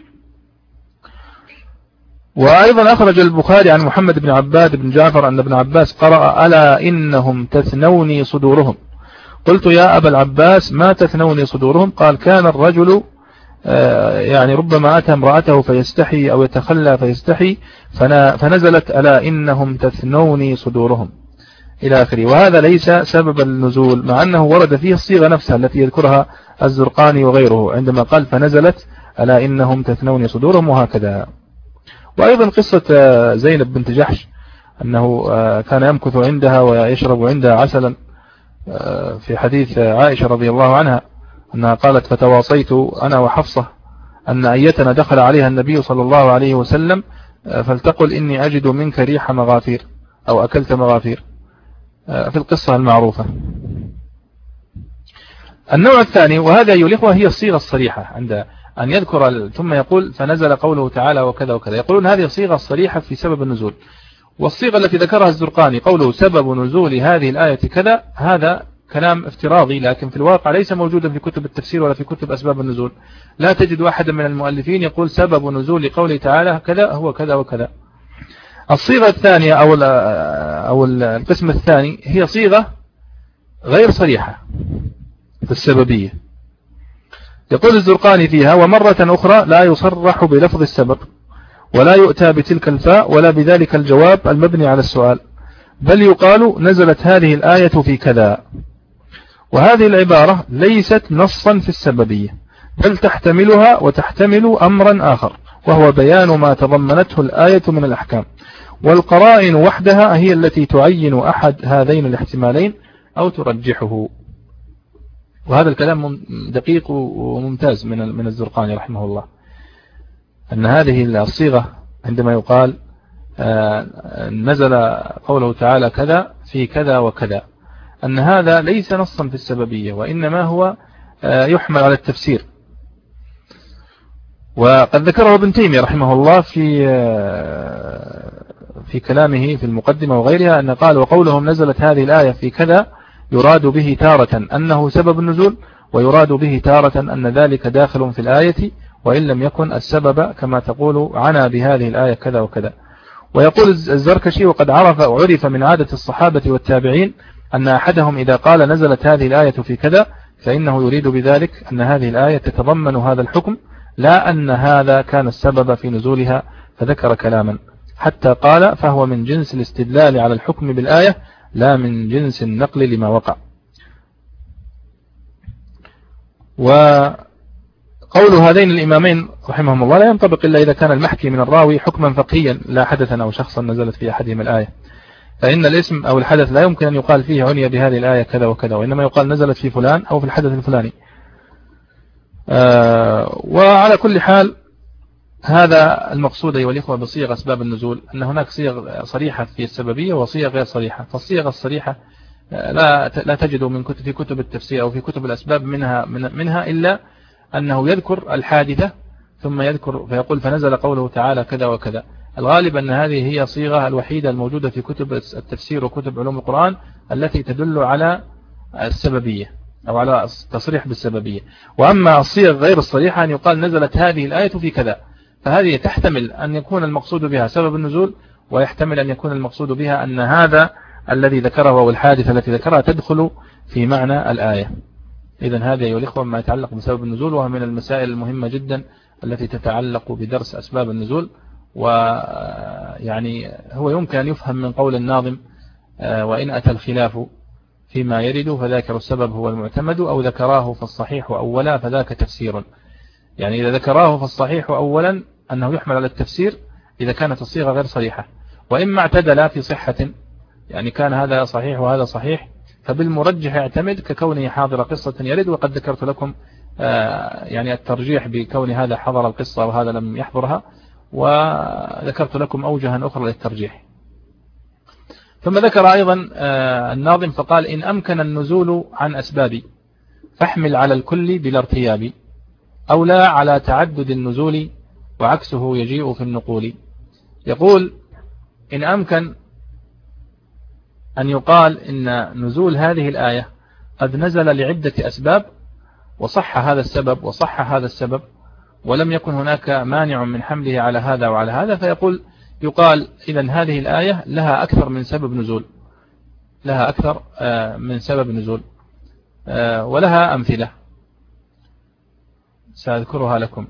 وأيضا أخرج البخاري عن محمد بن عباد بن جعفر أن ابن عباس قرأ ألا إنهم تثنوني صدورهم، قلت يا أبا العباس ما تثنوني صدورهم؟ قال كان الرجل يعني ربما أتى امرأته فيستحي أو يتخلى فيستحي فنزلت ألا إنهم تثنوني صدورهم إلى آخره. وهذا ليس سبب النزول مع أنه ورد فيه الصيغة نفسها التي يذكرها الزرقاني وغيره عندما قال فنزلت ألا إنهم تثنوني صدورهم وهكذا. وأيضا قصة زينب بنت جحش أنه كان يمكث عندها ويشرب عندها عسلا، في حديث عائشة رضي الله عنها أنها قالت فتواصيت أنا وحفصة أن أيتنا دخل عليها النبي صلى الله عليه وسلم فلتقل إني أجد منك ريح مغافير أو أكلت مغافير، في القصة المعروفة. النوع الثاني وهذا أيها الإخوة هي الصيغة الصريحة عند أن يذكر ثم يقول فنزل قوله تعالى وكذا وكذا، يقولون هذه صيغة صريحة في سبب النزول. والصيغة التي ذكرها الزرقاني قوله سبب نزول هذه الآية كذا، هذا كلام افتراضي، لكن في الواقع ليس موجودا في كتب التفسير ولا في كتب أسباب النزول. لا تجد أحدا من المؤلفين يقول سبب نزول قوله تعالى كذا هو كذا وكذا. الصيغة الثانية أو أو القسم الثاني هي صيغة غير صريحة في السببية. يقول الزرقاني فيها ومرة أخرى لا يصرح بلفظ السبب ولا يؤتى بتلك الفاء ولا بذلك الجواب المبني على السؤال، بل يقال نزلت هذه الآية في كذا. وهذه العبارة ليست نصا في السببية، بل تحتملها وتحتمل أمرا آخر، وهو بيان ما تضمنته الآية من الأحكام، والقرائن وحدها هي التي تعين أحد هذين الاحتمالين أو ترجحه. وهذا الكلام دقيق وممتاز من من الزرقاني رحمه الله، أن هذه الصيغة عندما يقال نزل قوله تعالى كذا في كذا وكذا، أن هذا ليس نصا في السببية، وإنما هو يحمل على التفسير. وقد ذكره ابن تيمية رحمه الله في في كلامه في المقدمة وغيرها، أن قال وقولهم نزلت هذه الآية في كذا يراد به تارة أنه سبب النزول، ويراد به تارة أن ذلك داخل في الآية وإن لم يكن السبب كما تقول عنا بهذه الآية كذا وكذا. ويقول الزركشي وقد عرف وعرف من عادة الصحابة والتابعين أن أحدهم إذا قال نزلت هذه الآية في كذا فإنه يريد بذلك أن هذه الآية تتضمن هذا الحكم، لا أن هذا كان السبب في نزولها، فذكر كلاما حتى قال فهو من جنس الاستدلال على الحكم بالآية لا من جنس النقل لما وقع. وقول هذين الإمامين رحمهم الله لا ينطبق إلا إذا كان المحكي من الراوي حكما فقهيا لا حدثا أو شخصا نزلت في أحدهم الآية، فإن الاسم أو الحدث لا يمكن أن يقال فيه عني بهذه الآية كذا وكذا، وإنما يقال نزلت في فلان أو في الحدث الفلاني. آه وعلى كل حال هذا المقصود أيها الإخوة بصيغ أسباب النزول، أن هناك صيغ صريحة في السببية وصيغ غير صريحة. فالصيغ الصريحة لا لا تجد من كتب في كتب التفسير أو في كتب الأسباب منها من منها إلا أنه يذكر الحادثة ثم يذكر فيقول فنزل قوله تعالى كذا وكذا. الغالب أن هذه هي صيغة الوحيدة الموجودة في كتب التفسير وكتب علوم القرآن التي تدل على السببية أو على التصريح بالسببية. وأما الصيغ غير الصريحة أن يقال نزلت هذه الآية في كذا، فهذه تحتمل أن يكون المقصود بها سبب النزول، ويحتمل أن يكون المقصود بها أن هذا الذي ذكره أو الحادثة التي ذكرها تدخل في معنى الآية. إذن هذا أيها الإخوة ما يتعلق بسبب النزول، وهو من المسائل المهمة جدا التي تتعلق بدرس أسباب النزول. ويعني هو يمكن أن يفهم من قول الناظم وإن أتى الخلاف فيما يرد فذاكر السبب هو المعتمد، أو ذكراه فالصحيح أولا فذاك تفسير. يعني إذا ذكراه فالصحيح أولا أنه يحمل على التفسير إذا كانت الصيغة غير صريحة، وإما اعتدل في صحة يعني كان هذا صحيح وهذا صحيح فبالمرجح يعتمد ككونه حاضر قصة يرد. وقد ذكرت لكم يعني الترجيح بكون هذا حضر القصة وهذا لم يحضرها، وذكرت لكم أوجها أخرى للترجيح. ثم ذكر أيضا الناظم فقال إن أمكن النزول عن أسباب فاحمل على الكل بلا ارتياب، أو لا على تعدد النزول وعكسه يجيء في النقول. يقول إن أمكن أن يقال إن نزول هذه الآية قد نزل لعدة أسباب وصح هذا السبب وصح هذا السبب ولم يكن هناك مانع من حمله على هذا وعلى هذا، فيقول يقال إذن هذه الآية لها أكثر من سبب نزول، لها أكثر من سبب نزول، ولها أمثلة سأذكرها لكم.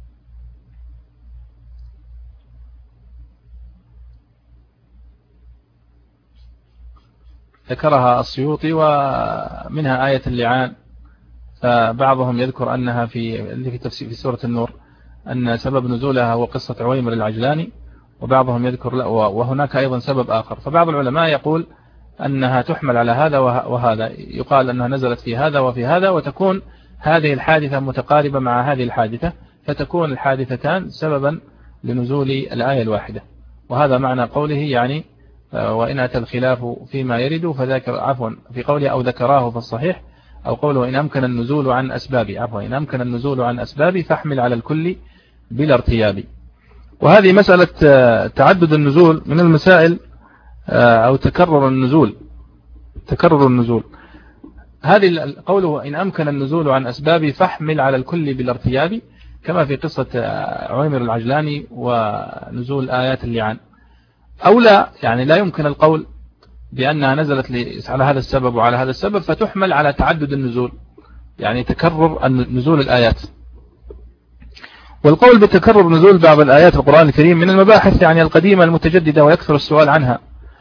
ذكرها السيوطي ومنها آية اللعان، فبعضهم يذكر أنها في في تفسير في سورة النور أن سبب نزولها هو قصة عويمر العجلاني، وبعضهم يذكر لا، وهناك أيضا سبب آخر. فبعض العلماء يقول أنها تحمل على هذا وهذا، يقال أنها نزلت في هذا وفي هذا، وتكون هذه الحادثة متقاربة مع هذه الحادثة، فتكون الحادثتان سببا لنزول الآية الواحدة. وهذا معنى قوله يعني وإن أتى الخلاف فيما يرد فذاكر عفوا في قوله أو ذكراه فالصحيح، أو قوله إن أمكن النزول عن أسبابه، عفوا إن أمكن النزول عن أسبابه فاحمل على الكل بلا ارتياب. وهذه مسألة تعدد النزول من المسائل أو تكرر النزول تكرر النزول هذه قوله إن أمكن النزول عن أسبابه فاحمل على الكل بلا ارتياب، كما في قصة عويمر العجلاني ونزول آيات اللعان. أو لا، يعني لا يمكن القول بأنها نزلت على هذا السبب وعلى هذا السبب فتحمل على تعدد النزول، يعني تكرر نزول الآيات. والقول بتكرر نزول بعض الآيات القرآن الكريم من المباحث يعني القديمة المتجددة ويكثر السؤال عنها،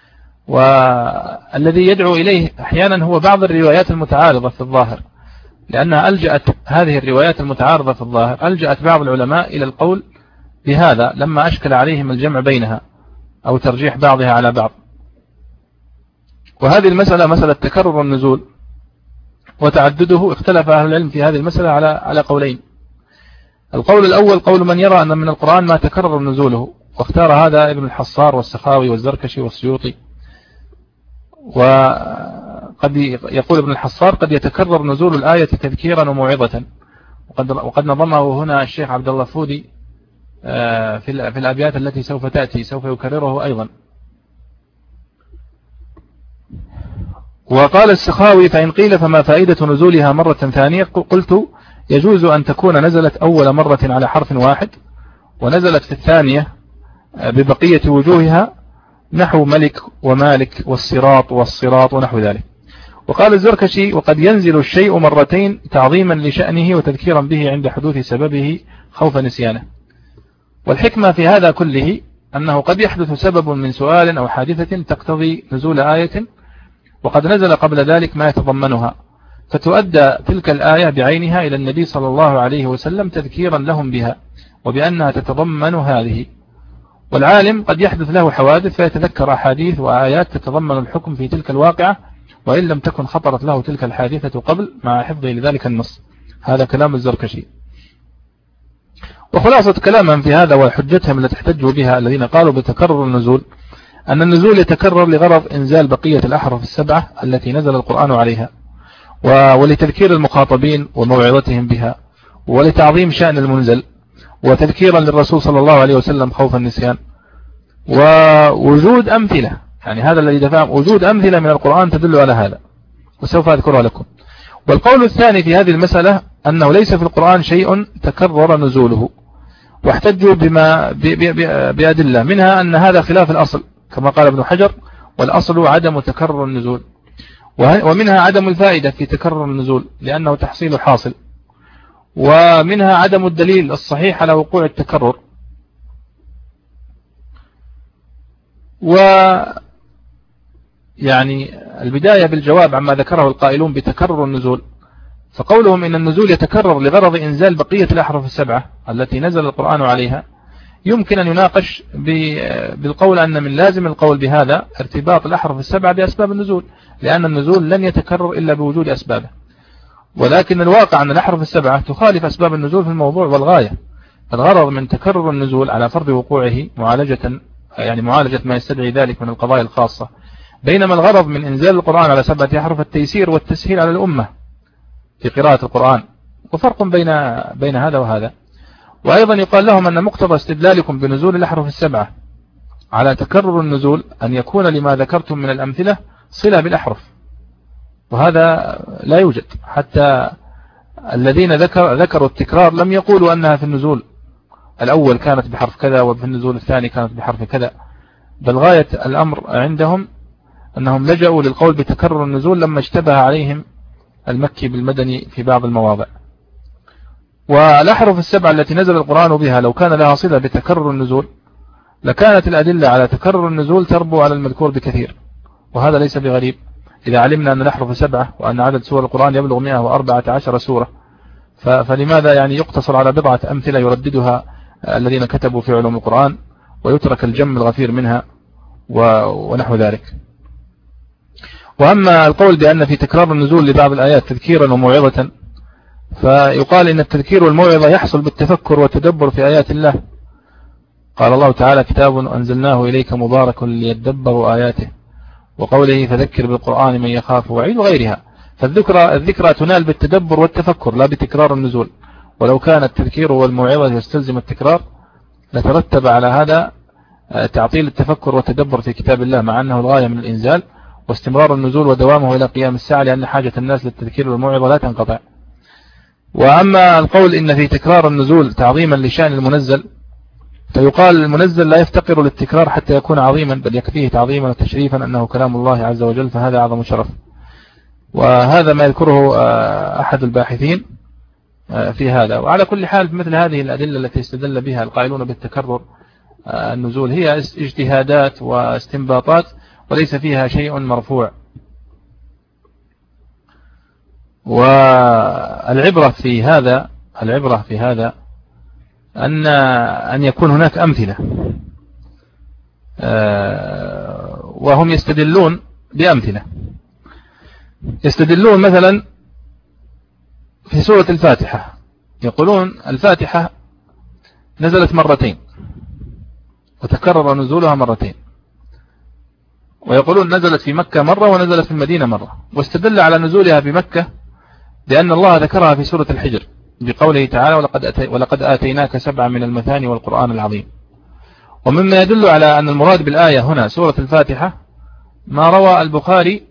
والذي يدعو إليه أحيانا هو بعض الروايات المتعارضة في الظاهر، لأنها ألجأت هذه الروايات المتعارضة في الظاهر ألجأت بعض العلماء إلى القول بهذا لما أشكل عليهم الجمع بينها أو ترجيح بعضها على بعض. وهذه المسألة مسألة تكرر النزول وتعدده، اختلف أهل العلم في هذه المسألة على على قولين. القول الأول قول من يرى أن من القرآن ما تكرر نزوله، واختار هذا ابن الحصار والسخاوي والزركشي والسيوطي. وقد يقول ابن الحصار قد يتكرر نزول الآية تذكيرا وموعظة، وقد وقد نظمه هنا الشيخ عبد الله فودي في في الأبيات التي سوف تأتي، سوف يكرره أيضا. وقال السخاوي فإن قيل فما فائدة نزولها مرة ثانية؟ قلت يجوز أن تكون نزلت أول مرة على حرف واحد ونزلت في الثانية ببقية وجوهها نحو ملك ومالك والصراط والصراط ونحو ذلك. وقال الزركشي وقد ينزل الشيء مرتين تعظيما لشأنه وتذكيرا به عند حدوث سببه خوف نسيانه. والحكمة في هذا كله أنه قد يحدث سبب من سؤال أو حادثة تقتضي نزول آية وقد نزل قبل ذلك ما يتضمنها، فتؤدى تلك الآية بعينها إلى النبي صلى الله عليه وسلم تذكيرا لهم بها وبأنها تتضمن هذه. والعالم قد يحدث له حوادث فيتذكر أحاديث وآيات تتضمن الحكم في تلك الواقعة وإن لم تكن خطرت له تلك الحادثة قبل مع حفظه لذلك النص. هذا كلام الزركشي. وخلاصة كلامهم في هذا وحجتهم التي احتجوا بها الذين قالوا بتكرر النزول أن النزول يتكرر لغرض إنزال بقية الأحرف السبعة التي نزل القرآن عليها، ولتذكير المخاطبين وموعظتهم بها، ولتعظيم شأن المنزل، وتذكيرا للرسول صلى الله عليه وسلم خوف النسيان، ووجود أمثلة، يعني هذا الذي دفع وجود أمثلة من القرآن تدل على هذا وسوف أذكرها لكم. والقول الثاني في هذه المسألة أنه ليس في القرآن شيء تكرر نزوله، واحتجوا بما بأدلة منها أن هذا خلاف الأصل كما قال ابن حجر، والأصل عدم تكرر النزول، ومنها عدم الفائدة في تكرر النزول لأنه تحصيل حاصل، ومنها عدم الدليل الصحيح على وقوع التكرر. و يعني البداية بالجواب عما ذكره القائلون بتكرر النزول، فقولهم إن النزول يتكرر لغرض إنزال بقية الأحرف السبعة التي نزل القرآن عليها يمكن أن يناقش بالقول أن من لازم القول بهذا ارتباط الأحرف السبعة بأسباب النزول، لأن النزول لن يتكرر إلا بوجود أسبابه. ولكن الواقع أن الأحرف السبعة تخالف أسباب النزول في الموضوع والغاية. الغرض من تكرر النزول على فرض وقوعه معالجة يعني معالجة ما يستدعي ذلك من القضايا الخاصة، بينما الغرض من إنزال القرآن على سبعة أحرف التيسير والتسهيل على الأمة في قراءة القرآن، وفرق بين بين هذا وهذا. وأيضا يقال لهم أن مقتضى استدلالكم بنزول الأحرف السبعة على تكرر النزول أن يكون لما ذكرتم من الأمثلة صلة بالأحرف، وهذا لا يوجد. حتى الذين ذكر ذكروا التكرار لم يقولوا أنها في النزول الأول كانت بحرف كذا وفي النزول الثاني كانت بحرف كذا، بل غاية الأمر عندهم أنهم لجأوا للقول بتكرر النزول لما اشتبه عليهم المكي بالمدني في بعض المواضع. والأحرف السبعة التي نزل القرآن بها لو كان لها صلة بتكرر النزول لكانت الأدلة على تكرر النزول تربو على المذكور بكثير، وهذا ليس بغريب إذا علمنا أن الأحرف سبعة وأن عدد سور القرآن يبلغ مئة وأربعة عشر سورة، فلماذا يعني يقتصر على بضعة أمثلة يرددها الذين كتبوا في علوم القرآن ويترك الجم الغفير منها ونحو ذلك. وأما القول بأن في تكرار النزول لبعض الآيات تذكيرا وموعظة، فيقال إن التذكير والموعظة يحصل بالتفكر والتدبر في آيات الله. قال الله تعالى كتاب أنزلناه إليك مبارك ليدبروا آياته، وقوله فذكر بالقرآن من يخاف وعيد وغيرها. فالذكرى الذكرى تنال بالتدبر والتفكر لا بتكرار النزول، ولو كان التذكير والموعظة يستلزم التكرار لترتب على هذا تعطيل التفكر والتدبر في كتاب الله، مع أنه الغاية من الإنزال واستمرار النزول ودوامه إلى قيام الساعة، لأن حاجة الناس للتذكير والموعظة لا تنقطع. وأما القول إن في تكرار النزول تعظيما لشأن المنزل، فيقال المنزل لا يفتقر للتكرار حتى يكون عظيما، بل يكفيه تعظيما وتشريفا أنه كلام الله عز وجل، فهذا أعظم شرف. وهذا ما يذكره أحد الباحثين في هذا. وعلى كل حال مثل هذه الأدلة التي استدل بها القائلون بالتكرر النزول هي اجتهادات واستنباطات وليس فيها شيء مرفوع. والعبرة في هذا العبرة في هذا أن أن يكون هناك أمثلة، وهم يستدلون بأمثلة. يستدلون مثلا في سورة الفاتحة، يقولون الفاتحة نزلت مرتين وتكرر نزولها مرتين، ويقولون نزلت في مكة مرة ونزلت في المدينة مرة، واستدل على نزولها بمكة لأن الله ذكرها في سورة الحجر بقوله تعالى ولقد, أتي ولقد آتيناك سبعا من المثاني والقرآن العظيم. ومما يدل على أن المراد بالآية هنا سورة الفاتحة ما روى البخاري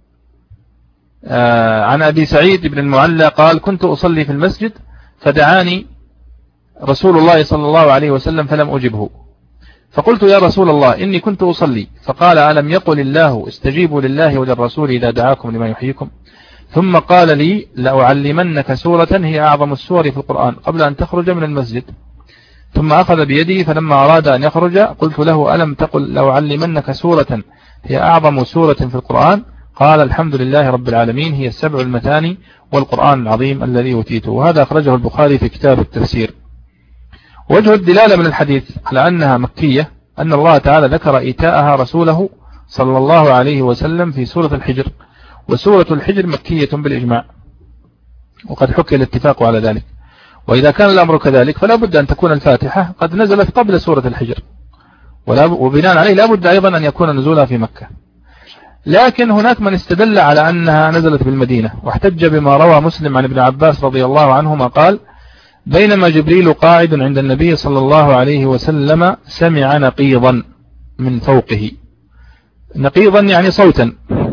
عن أبي سعيد بن المعلى قال كنت أصلي في المسجد فدعاني رسول الله صلى الله عليه وسلم فلم أجبه، فقلت يا رسول الله إني كنت أصلي، فقال ألم يقل الله استجيبوا لله وللرسول إذا دعاكم لما يحييكم، ثم قال لي لأعلمنك سورة هي أعظم السور في القرآن قبل أن تخرج من المسجد، ثم أخذ بيدي فلما أراد أن يخرج قلت له ألم تقل لأعلمنك سورة هي أعظم سورة في القرآن، قال الحمد لله رب العالمين هي السبع المثاني والقرآن العظيم الذي أوتيته. وهذا أخرجه البخاري في كتاب التفسير. وجه الدلالة من الحديث على أنها مكية أن الله تعالى ذكر إيتاءها رسوله صلى الله عليه وسلم في سورة الحجر، وسورة الحجر مكية بالإجماع، وقد حكي الاتفاق على ذلك. وإذا كان الأمر كذلك فلا بد أن تكون الفاتحة قد نزلت قبل سورة الحجر، وبناء عليه لا بد أيضا أن يكون نزولها في مكة. لكن هناك من استدل على أنها نزلت بالمدينة، واحتج بما روى مسلم عن ابن عباس رضي الله عنهما قال بينما جبريل قاعد عند النبي صلى الله عليه وسلم سمع نقيضا من فوقه، نقيضا يعني صوتا،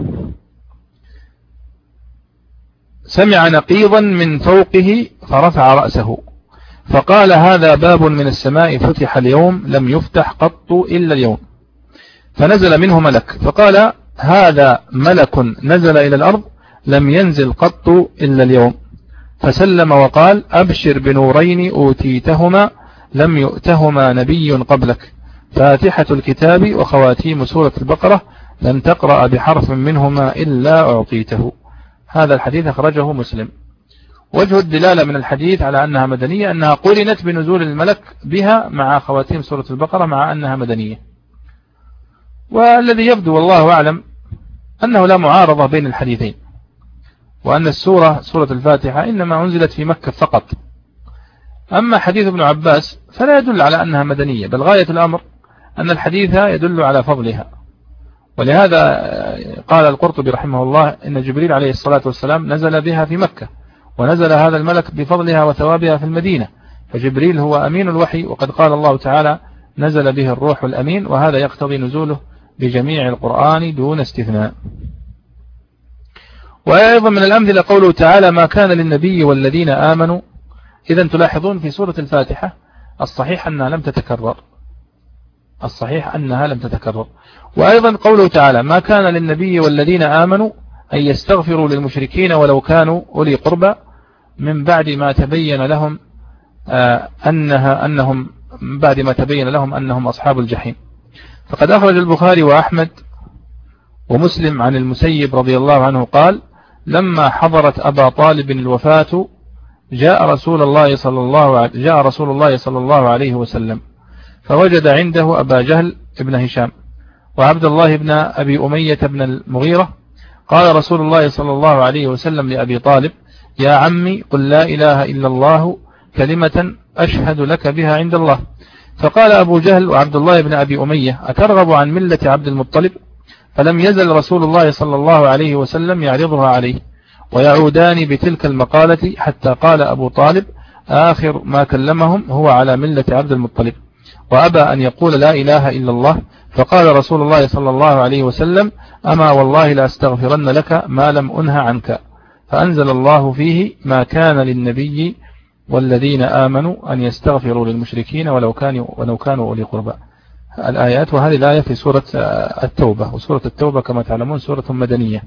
سمع نقيضا من فوقه فرفع رأسه فقال هذا باب من السماء فتح اليوم لم يفتح قط إلا اليوم، فنزل منه ملك فقال هذا ملك نزل إلى الأرض لم ينزل قط إلا اليوم، فسلم وقال أبشر بنورين أوتيتهما لم يؤتهما نبي قبلك، فاتحة الكتاب وخواتيم سورة البقرة لم تقرأ بحرف منهما إلا أعطيته. هذا الحديث أخرجه مسلم. وجه الدلالة من الحديث على أنها مدنية أنها قرنت بنزول الملك بها مع خواتيم سورة البقرة مع أنها مدنية. والذي يبدو والله أعلم أنه لا معارضة بين الحديثين، وأن السورة سورة الفاتحة إنما أنزلت في مكة فقط. أما حديث ابن عباس فلا يدل على أنها مدنية، بل غاية الأمر أن الحديث يدل على فضلها. ولهذا قال القرطبي رحمه الله إن جبريل عليه الصلاة والسلام نزل بها في مكة، ونزل هذا الملك بفضلها وثوابها في المدينة، فجبريل هو أمين الوحي، وقد قال الله تعالى نزل به الروح الأمين، وهذا يقتضي نزوله بجميع القرآن دون استثناء. وأيضا من الأمثلة قوله تعالى ما كان للنبي والذين آمنوا. إذن تلاحظون في سورة الفاتحة الصحيح أنها لم تتكرر، الصحيح أنها لم تتكرر. وأيضا قوله تعالى ما كان للنبي والذين آمنوا أن يستغفروا للمشركين ولو كانوا أولي قربى من بعد ما تبين لهم أنها أنهم من بعد ما تبين لهم أنهم أصحاب الجحيم. فقد أخرج البخاري وأحمد ومسلم عن المسيب رضي الله عنه قال لما حضرت أبا طالب الوفاة جاء رسول الله صلى الله جاء رسول الله صلى الله عليه وسلم فوجد عنده أبا جهل ابن هشام وعبد الله بن أبي أمية بن المغيرة. قال رسول الله صلى الله عليه وسلم لأبي طالب يا عمي قل لا إله إلا الله كلمة أشهد لك بها عند الله. فقال أبو جهل وعبد الله بن أبي أمية أترغب عن ملة عبد المطلب؟ فلم يزل رسول الله صلى الله عليه وسلم يعرضها عليه، ويعودان بتلك المقالة حتى قال أبو طالب آخر ما كلمهم هو على ملة عبد المطلب، وأبى أن يقول لا إله إلا الله. فقال رسول الله صلى الله عليه وسلم أما والله لا أستغفرن لك ما لم أنه عنك. فأنزل الله فيه ما كان للنبي والذين آمنوا أن يستغفروا للمشركين ولو كانوا ولو كانوا أولي قربى. الآيات، وهذه الآية في سورة التوبة، وسورة التوبة كما تعلمون سورة مدنية.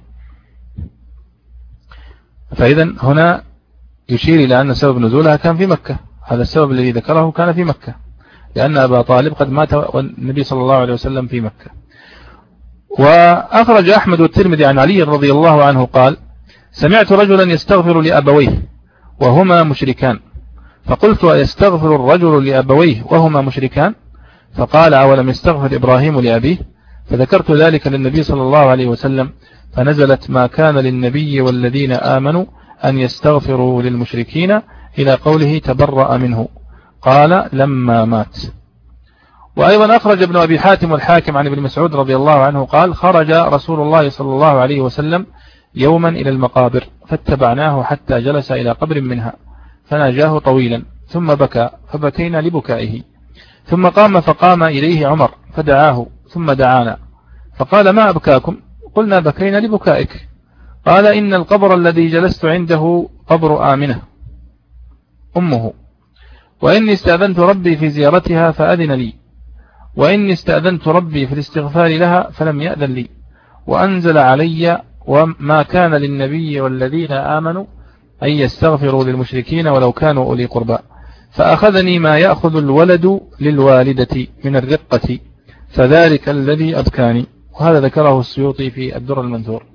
فإذا هنا يشير إلى أن سبب نزولها كان في مكة، هذا السبب الذي ذكره كان في مكة، لأن أبا طالب قد مات والنبي صلى الله عليه وسلم في مكة. وأخرج أحمد والترمذي عن علي رضي الله عنه قال سمعت رجلا يستغفر لأبويه وهما مشركان، فقلت أيستغفر الرجل لأبويه وهما مشركان؟ فقال أولم يستغفر إبراهيم لأبيه؟ فذكرت ذلك للنبي صلى الله عليه وسلم، فنزلت ما كان للنبي والذين آمنوا أن يستغفروا للمشركين إلى قوله تبرأ منه، قال لما مات. وأيضا أخرج ابن أبي حاتم والحاكم عن ابن مسعود رضي الله عنه قال خرج رسول الله صلى الله عليه وسلم يوما إلى المقابر فاتبعناه حتى جلس إلى قبر منها فناجاه طويلا ثم بكى فبكينا لبكائه، ثم قام فقام إليه عمر فدعاه ثم دعانا فقال ما أبكاكم؟ قلنا بكينا لبكائك. قال إن القبر الذي جلست عنده قبر آمنة أمه، وإني استأذنت ربي في زيارتها فأذن لي، وإني استأذنت ربي في الاستغفار لها فلم يأذن لي، وأنزل علي وما كان للنبي والذين آمنوا أن يستغفروا للمشركين ولو كانوا أولي قربى، فأخذني ما يأخذ الولد للوالدة من الرقة فذلك الذي أبكاني. وهذا ذكره السيوطي في الدر المنثور.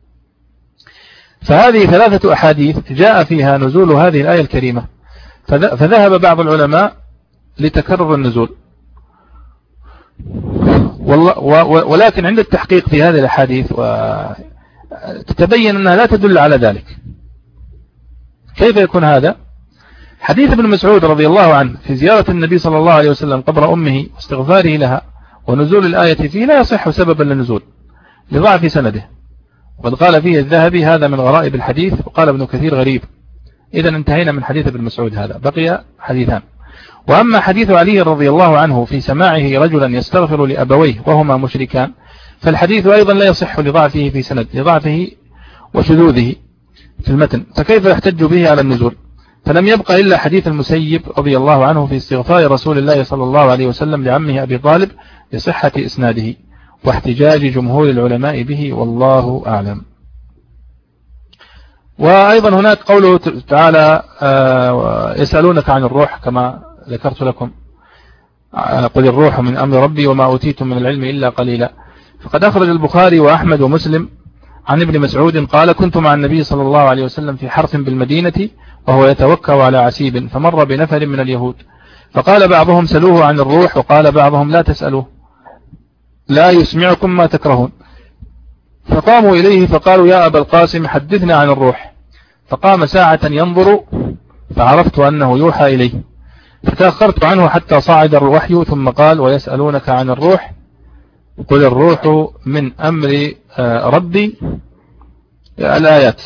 فهذه ثلاثة أحاديث جاء فيها نزول هذه الآية الكريمة، فذهب بعض العلماء لتكرر النزول، ولكن عند التحقيق في هذه الأحاديث تتبين أنها لا تدل على ذلك. كيف يكون هذا؟ حديث ابن مسعود رضي الله عنه في زيارة النبي صلى الله عليه وسلم قبر أمه واستغفاره لها ونزول الآية فيه لا يصح سببا للنزول لضعف سنده، وقد قال فيه الذهبي هذا من غرائب الحديث، وقال ابن كثير غريب. إذن انتهينا من حديث ابن مسعود، هذا بقي حديثان. وأما حديث علي رضي الله عنه في سماعه رجلا يستغفر لأبويه وهما مشركان، فالحديث أيضا لا يصح لضعفه في سند، لضعفه وشذوذه في المتن، فكيف يحتج به على النزول؟ فلم يبقى إلا حديث المسيب رضي الله عنه في استغفار رسول الله صلى الله عليه وسلم لعمه أبي طالب لصحة إسناده واحتجاج جمهور العلماء به، والله أعلم. وأيضا هناك قوله تعالى يسألونك عن الروح كما ذكرت لكم، قل الروح من أمر ربي وما أوتيتم من العلم إلا قليلا. فقد أخرج البخاري وأحمد ومسلم عن ابن مسعود قال كنت مع النبي صلى الله عليه وسلم في حرث بالمدينة وهو يتوكأ على عسيب، فمر بنفر من اليهود فقال بعضهم سلوه عن الروح، وقال بعضهم لا تسألوه لا يسمعكم ما تكرهون. فقاموا إليه فقالوا يا أبا القاسم حدثنا عن الروح، فقام ساعة ينظر فعرفت أنه يوحى إليه، فتأخرت عنه حتى صعد الوحي ثم قال ويسألونك عن الروح قل الروح من أمر ربي، الآيات.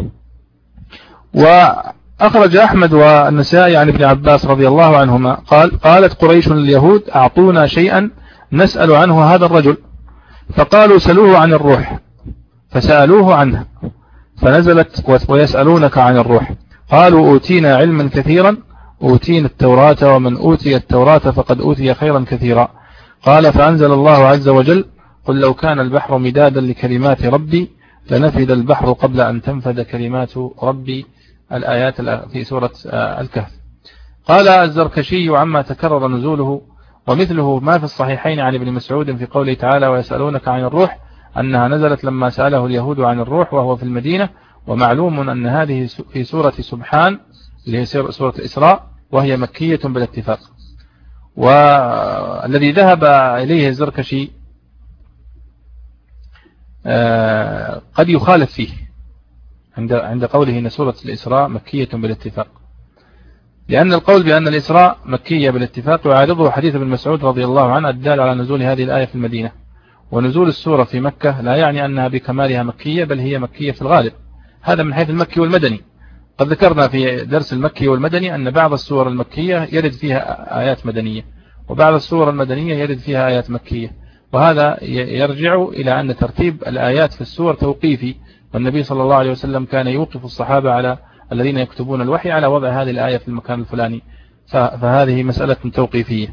وأخرج أحمد والنسائي عن ابن عباس رضي الله عنهما قال قالت قريش لليهود أعطونا شيئا نسأل عنه هذا الرجل، فقالوا سلوه عن الروح، فسألوه عنها فنزلت ويسألونك عن الروح، قالوا أوتينا علما كثيرا أوتينا التوراة ومن أوتي التوراة فقد أوتي خيرا كثيرا. قال فأنزل الله عز وجل قل لو كان البحر مدادا لكلمات ربي لنفد البحر قبل أن تنفد كلمات ربي، الآيات في سورة الكهف. قال الزركشي عما تكرر نزوله ومثله ما في الصحيحين عن ابن مسعود في قوله تعالى ويسألونك عن الروح أنها نزلت لما سأله اليهود عن الروح وهو في المدينة، ومعلوم أن هذه في سورة سبحان اللي هي سورة الإسراء وهي مكية بالاتفاق. والذي ذهب إليه الزركشي قد يخالف فيه عند عند قوله أن سورة الإسراء مكية بالاتفاق، لأن القول بأن الإسراء مكية بالاتفاق يعارضه حديث ابن مسعود رضي الله عنه الدال على نزول هذه الآية في المدينة، ونزول السورة في مكة لا يعني أنها بكمالها مكية، بل هي مكية في الغالب، هذا من حيث المكي والمدني. قد ذكرنا في درس المكي والمدني أن بعض السور المكية يرد فيها آيات مدنية، وبعض السور المدنية يرد فيها آيات مكية، وهذا يرجع إلى أن ترتيب الآيات في السور توقيفي، والنبي صلى الله عليه وسلم كان يوقف الصحابة على الذين يكتبون الوحي على وضع هذه الآية في المكان الفلاني، فهذه مسألة توقيفية.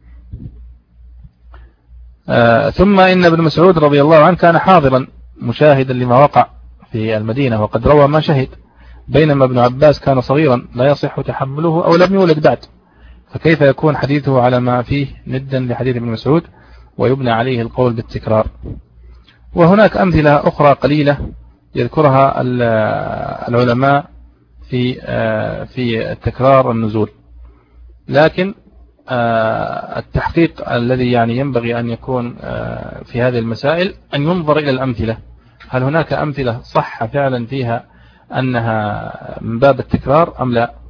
آه ثم إن ابن مسعود رضي الله عنه كان حاضرا مشاهدا لما وقع في المدينة، وقد روى ما شهد، بينما ابن عباس كان صغيرا لا يصح تحمله أو لم يولد بعد، فكيف يكون حديثه على ما فيه ندا لحديث ابن مسعود ويبنى عليه القول بالتكرار؟ وهناك أمثلة أخرى قليلة يذكرها العلماء في في التكرار النزول، لكن التحقيق الذي يعني ينبغي أن يكون في هذه المسائل أن ينظر إلى الأمثلة، هل هناك أمثلة صح فعلا فيها أنها من باب التكرار أم لا؟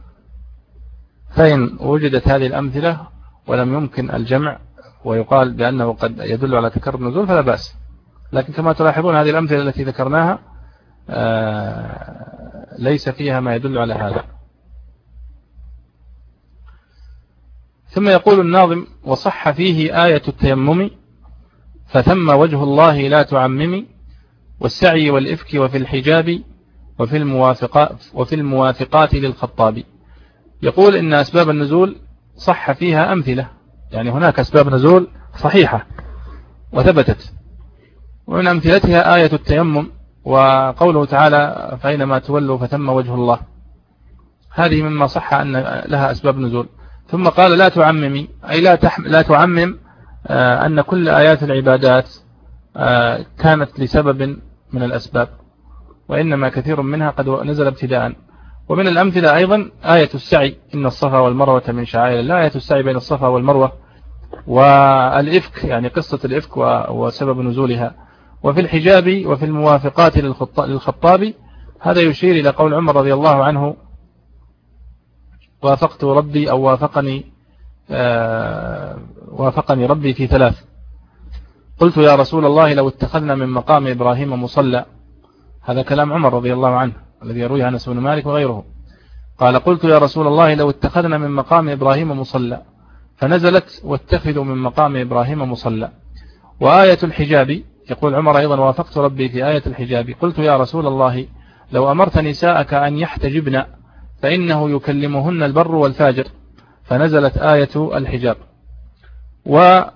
فإن وجدت هذه الأمثلة ولم يمكن الجمع ويقال بأنه قد يدل على تكرر النزول فلا بأس، لكن كما تلاحظون هذه الأمثلة التي ذكرناها ليس فيها ما يدل على هذا. ثم يقول الناظم: وصح فيه آية التيمم فثم وجه الله لا تعممي، والسعي والإفك وفي الحجاب وفي الموافقات, وفي الموافقات للخطاب. يقول إن أسباب النزول صح فيها أمثلة، يعني هناك أسباب نزول صحيحة وثبتت، ومن أمثلتها آية التيمم وقوله تعالى: فأينما تولوا فثم وجه الله، هذه مما صح أن لها أسباب نزول. ثم قال: لا تعممي، أي لا, تحم لا تعمم أن كل آيات العبادات كانت لسبب من الأسباب، وإنما كثير منها قد نزل ابتداء. ومن الأمثلة أيضا آية السعي: إن الصفا والمروة من شعائر الله، آية السعي بين الصفا والمروة، والإفك يعني قصة الإفك وسبب نزولها، وفي الحجاب وفي الموافقات للخطاب، هذا يشير إلى قول عمر رضي الله عنه: وافقت ربي أو وافقني آه وافقني ربي في ثلاث، قلت يا رسول الله لو اتخذنا من مقام إبراهيم مصلى. هذا كلام عمر رضي الله عنه الذي يرويه أنس بن مالك وغيره. قال: قلت يا رسول الله لو اتخذنا من مقام إبراهيم مصلى، فنزلت: واتخذوا من مقام إبراهيم مصلى. وآية الحجاب، يقول عمر أيضا: وافقت ربي في آية الحجاب، قلت يا رسول الله لو أمرت نساءك أن يحتجبن فإنه يكلمهن البر والفاجر، فنزلت آية الحجاب. وأيضا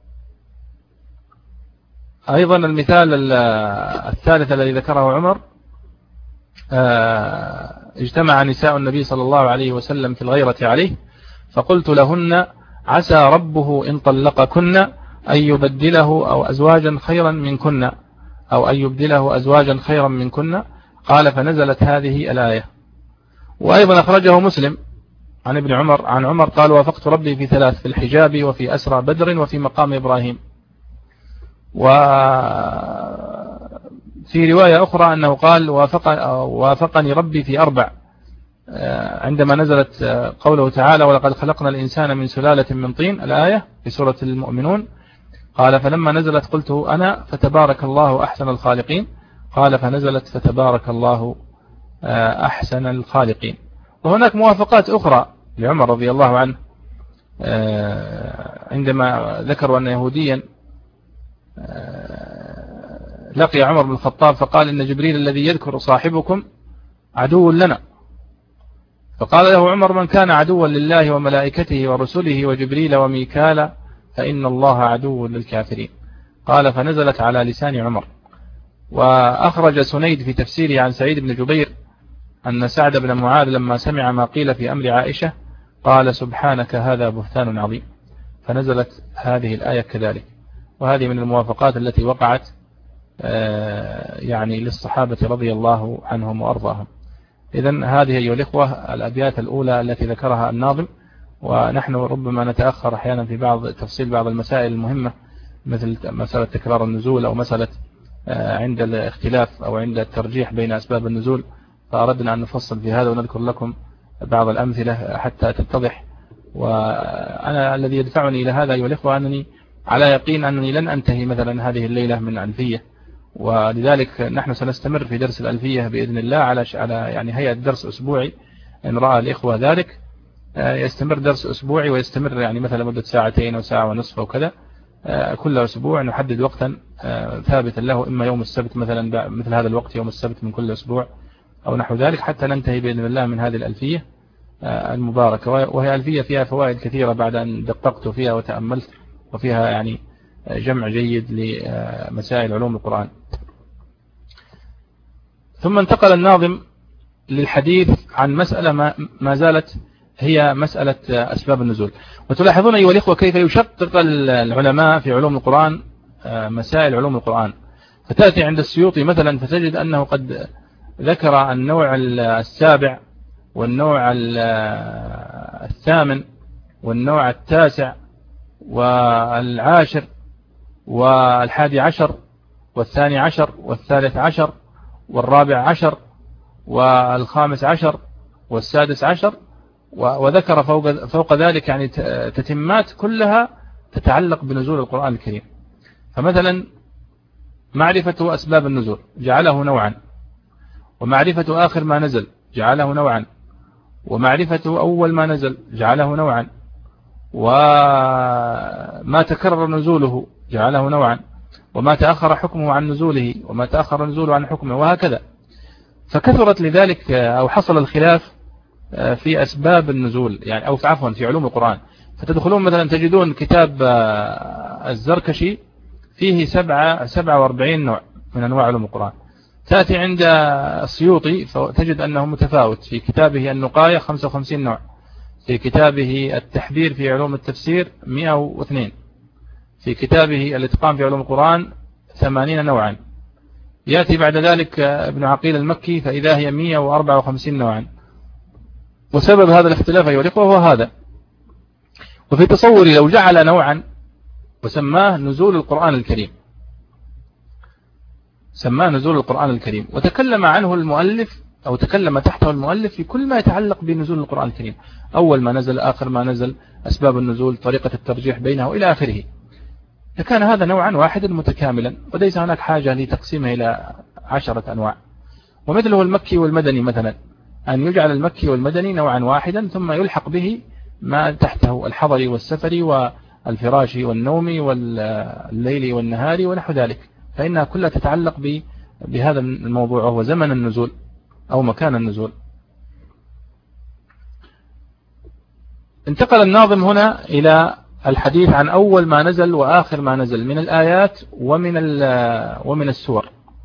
المثال الثالث الذي ذكره عمر: اجتمع نساء النبي صلى الله عليه وسلم في الغيرة عليه، فقلت لهن: عسى ربه إن طلقكن أن يبدله أو أزواجا خيرا منكن أو أن يبدله أزواجا خيرا منكن. قال: فنزلت هذه الآية. وأيضا أخرجه مسلم عن ابن عمر عن عمر قال: وافقت ربي في ثلاث: في الحجاب وفي أسرى بدر وفي مقام إبراهيم. وفي رواية أخرى أنه قال: وافق وافقني ربي في أربع، عندما نزلت قوله تعالى: ولقد خلقنا الإنسان من سلالة من طين، الآية في سورة المؤمنون. قال: فلما نزلت قلت أنا فتبارك الله أحسن الخالقين. قال: فنزلت فتبارك الله أحسن الخالقين. وهناك موافقات أخرى لعمر رضي الله عنه، عندما ذكروا أن يهوديا لقي عمر بن الخطاب فقال: إن جبريل الذي يذكر صاحبكم عدو لنا. فقال له عمر: من كان عدوا لله وملائكته ورسله وجبريل وميكال فإن الله عدو للكافرين. قال: فنزلت على لسان عمر. وأخرج سنيد في تفسيره عن سعيد بن جبير أن سعد بن معاذ لما سمع ما قيل في أمر عائشة قال: سبحانك هذا بهتان عظيم، فنزلت هذه الآية كذلك. وهذه من الموافقات التي وقعت يعني للصحابة رضي الله عنهم وأرضاهم. إذن هذه أيها الإخوة الأبيات الأولى التي ذكرها الناظم، ونحن ربما نتأخر أحيانا في بعض تفصيل بعض المسائل المهمة مثل مسألة تكرار النزول أو مسألة عند الاختلاف أو عند الترجيح بين أسباب النزول، فأردنا أن نفصل في هذا ونذكر لكم بعض الأمثلة حتى تتضح. وأنا الذي يدفعني إلى هذا أيها الإخوة أنني على يقين أنني لن أنتهي مثلا هذه الليلة من ألفية، ولذلك نحن سنستمر في درس الألفية بإذن الله على على يعني هيئة درس أسبوعي إن رأى الإخوة ذلك. يستمر درس أسبوعي ويستمر يعني مثلا مدة ساعتين أو ساعة ونصف أو كذا كل أسبوع، نحدد وقتا ثابتا له، إما يوم السبت مثلا مثل هذا الوقت يوم السبت من كل أسبوع أو نحو ذلك، حتى ننتهي بإذن الله من هذه الألفية المباركة. وهي ألفية فيها فوائد كثيرة بعد أن دققت فيها وتأملت، وفيها يعني جمع جيد لمسائل علوم القرآن. ثم انتقل الناظم للحديث عن مسألة ما زالت هي مسألة أسباب النزول. وتلاحظون أيها الإخوة كيف يشقق العلماء في علوم القرآن مسائل علوم القرآن. فتأتي عند السيوطي مثلا فتجد أنه قد ذكر النوع السابع والنوع الثامن والنوع التاسع والعاشر والحادي عشر والثاني عشر والثالث عشر والرابع عشر والخامس عشر والسادس عشر، وذكر فوق, فوق ذلك يعني تتمات كلها تتعلق بنزول القرآن الكريم. فمثلا معرفة أسباب النزول جعله نوعا، ومعرفة آخر ما نزل جعله نوعا، ومعرفة أول ما نزل جعله نوعا، وما تكرر نزوله جعله نوعا، وما تأخر حكمه عن نزوله وما تأخر نزوله عن حكمه، وهكذا. فكثرت لذلك أو حصل الخلاف في أسباب النزول يعني أو عفوا في علوم القرآن. فتدخلون مثلا تجدون كتاب الزركشي فيه سبعة سبعة واربعين نوع من أنواع علوم القرآن. تأتي عند السيوطي فتجد أنه متفاوت، في كتابه النقاية خمسة وخمسين نوع، في كتابه التحبير في علوم التفسير مئة واثنين، في كتابه الاتقان في علوم القرآن ثمانين نوعا. يأتي بعد ذلك ابن عقيل المكي فإذا هي مئة وأربعة وخمسين نوعا. وسبب هذا الاختلاف أيها الإخوة هو هذا. وفي تصوري لو جعل نوعا وسماه نزول القرآن الكريم، سماه نزول القرآن الكريم وتكلم عنه المؤلف أو تكلم تحته المؤلف في كل ما يتعلق بنزول القرآن الكريم، أول ما نزل آخر ما نزل، أسباب النزول، طريقة الترجيح بينه إلى آخره، فكان هذا نوعا واحدا متكاملا وليس هناك حاجة لتقسيمه إلى عشرة أنواع. ومثله المكي والمدني مثلا، أن يجعل المكي والمدني نوعا واحدا ثم يلحق به ما تحته الحضري والسفري والفراشي والنومي والليلي والنهاري ونحو ذلك، فإنها كلها تتعلق بهذا الموضوع وهو زمن النزول أو مكان النزول. انتقل الناظم هنا إلى الحديث عن أول ما نزل وآخر ما نزل من الآيات ومن ومن السور.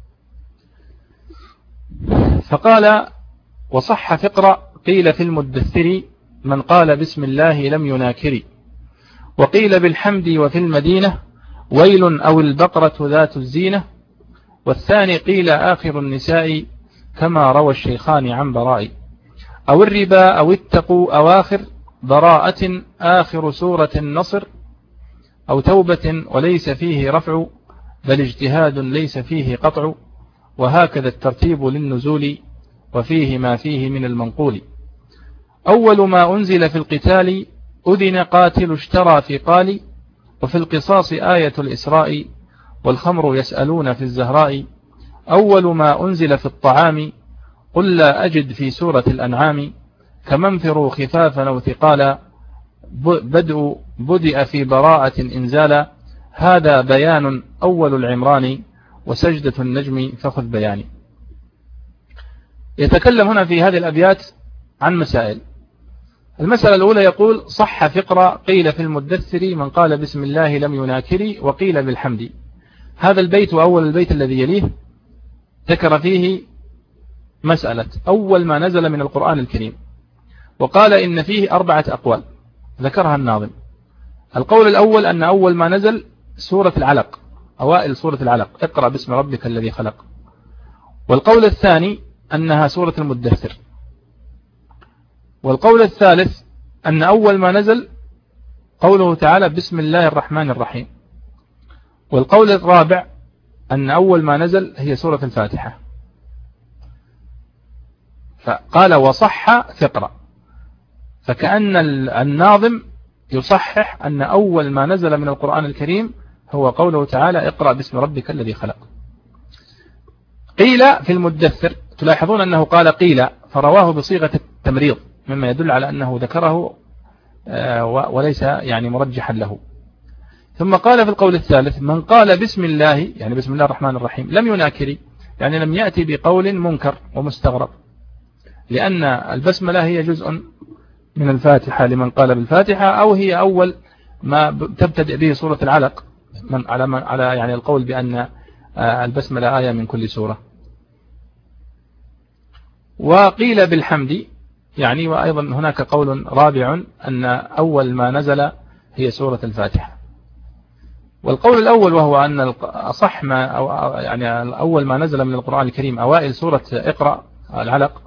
فقال: وصح فقرأ قيل في المدثر من قال بسم الله لم يناكر، وقيل بالحمد وفي المدينة ويل أو البقرة ذات الزينة، والثاني قيل آخر النساء كما روى الشيخان عن براء، أو الربا أو اتقوا أواخر براءة آخر سورة النصر، أو توبة وليس فيه رفع بل اجتهاد ليس فيه قطع، وهكذا الترتيب للنزول وفيه ما فيه من المنقول. أول ما أنزل في القتال أذن قاتل اشترى في قال، وفي القصاص آية الإسراء والخمر يسألون في الزهراء. أول ما أنزل في الطعام قل لا أجد في سورة الأنعام، كمنفروا خفافا أو ثقالا بدء بدأ في براءة إنزالا، هذا بيان أول العمران وسجدة النجم فخذ بياني. يتكلم هنا في هذه الأبيات عن مسائل. المسألة الأولى يقول: صح فقرة قيل في المدثر من قال بسم الله لم يناكر، وقيل بالحمد. هذا البيت وأول البيت الذي يليه ذكر فيه مسألة أول ما نزل من القرآن الكريم، وقال إن فيه أربعة أقوال ذكرها الناظم. القول الأول أن أول ما نزل سورة العلق، أوائل سورة العلق، اقرأ باسم ربك الذي خلق. والقول الثاني أنها سورة المدثر. والقول الثالث أن أول ما نزل قوله تعالى بسم الله الرحمن الرحيم. والقول الرابع أن أول ما نزل هي سورة الفاتحة. فقال: وصح فقرة، فكأن الناظم يصحح أن أول ما نزل من القرآن الكريم هو قوله تعالى اقرأ باسم ربك الذي خلق. قيل في المدثر، تلاحظون أنه قال قيل فرواه بصيغة التمريض، مما يدل على أنه ذكره وليس يعني مرجحا له. ثم قال في القول الثالث من قال بسم الله، يعني بسم الله الرحمن الرحيم، لم يناكر، يعني لم يأتي بقول منكر ومستغرب، لأن البسملة هي جزء من الفاتحة لمن قال بالفاتحة، أو هي أول ما تبتدئ به سورة العلق من على من على يعني القول بأن البسملة آية من كل سورة. وقيل بالحمد، يعني وأيضا هناك قول رابع أن أول ما نزل هي سورة الفاتحة. والقول الأول وهو أن أصح ما أو يعني أول ما نزل من القرآن الكريم أوائل سورة اقرأ العلق،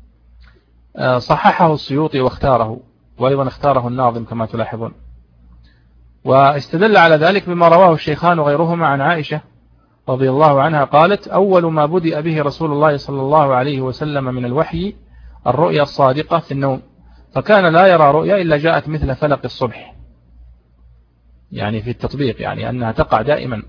صححه السيوطي واختاره، وأيضا اختاره الناظم كما تلاحظون. واستدل على ذلك بما رواه الشيخان وغيرهما عن عائشة رضي الله عنها قالت أول ما بدأ به رسول الله صلى الله عليه وسلم من الوحي الرؤيا الصادقة في النوم، فكان لا يرى رؤيا إلا جاءت مثل فلق الصبح، يعني في التطبيق، يعني أنها تقع دائما.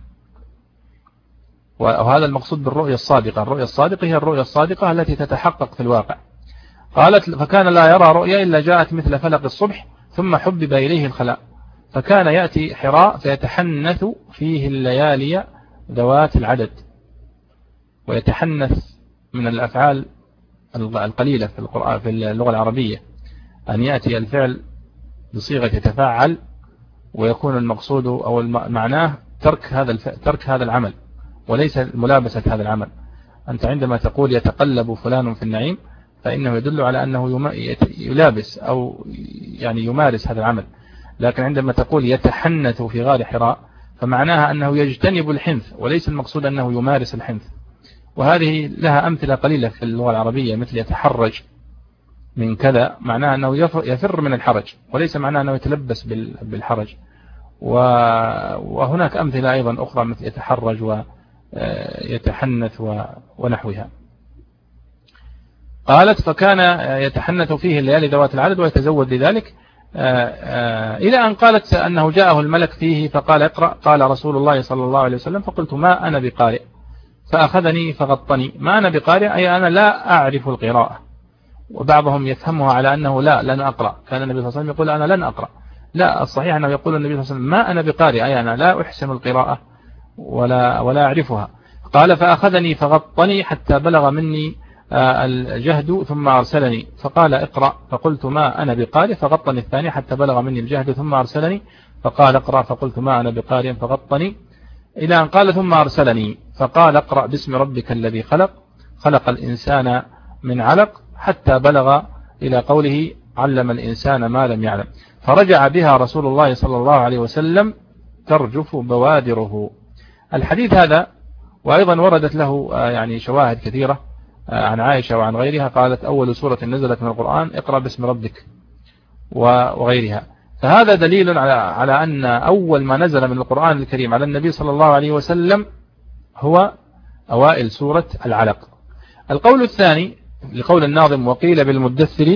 وهذا المقصود بالرؤيا الصادقة، الرؤيا الصادقة هي الرؤيا الصادقة التي تتحقق في الواقع. قالت فكان لا يرى رؤيا إلا جاءت مثل فلق الصبح ثم حبب إليه الخلاء، فكان يأتي حراء فيتحنث فيه الليالي ذوات العدد. ويتحنث من الأفعال القليلة في القرآن في اللغة العربية، أن يأتي الفعل بصيغة يتفاعل ويكون المقصود أو معناه ترك هذا ترك هذا العمل وليس ملابسة هذا العمل. أنت عندما تقول يتقلب فلان في النعيم فإنه يدل على أنه يلابس أو يعني يمارس هذا العمل، لكن عندما تقول يتحنث في غار حراء فمعناها أنه يجتنب الحنث وليس المقصود أنه يمارس الحنث. وهذه لها أمثلة قليلة في اللغة العربية، مثل يتحرج من كذا، معناها أنه يفر من الحرج وليس معناه أنه يتلبس بالحرج. وهناك أمثلة أيضا أخرى مثل يتحرج ويتحنث ونحوها. قالت فكان يتحنث فيه الليالي ذوات العدد ويتزود لذلك، إلى أن قالت أنه جاءه الملك فيه فقال اقرأ، قال رسول الله صلى الله عليه وسلم فقلت ما أنا بقارئ، فأخذني فغطني. ما أنا بقارئ أي أنا لا أعرف القراءة، وبعضهم يفهمها على أنه لا لن أقرأ، كان النبي صلى الله عليه وسلم يقول أنا لن أقرأ. لا، الصحيح أنه يقول النبي صلى الله عليه وسلم ما أنا بقارئ أي أنا لا أحسن القراءة ولا, ولا أعرفها. قال فأخذني فغطني حتى بلغ مني الجهد ثم أرسلني فقال اقرأ، فقلت ما أنا بقارئ، فغطني الثاني حتى بلغ مني الجهد ثم أرسلني فقال اقرأ، فقلت ما أنا بقارئ فغطني، إلى أن قال ثم أرسلني فقال اقرأ باسم ربك الذي خلق خلق الإنسان من علق، حتى بلغ إلى قوله علم الإنسان ما لم يعلم، فرجع بها رسول الله صلى الله عليه وسلم ترجف بوادره. الحديث هذا وأيضا وردت له يعني شواهد كثيرة عن عائشة وعن غيرها، قالت أول سورة نزلت من القرآن اقرأ باسم ربك وغيرها. فهذا دليل على على أن أول ما نزل من القرآن الكريم على النبي صلى الله عليه وسلم هو أوائل سورة العلق. القول الثاني لقول الناظم وقيل بالمدثر،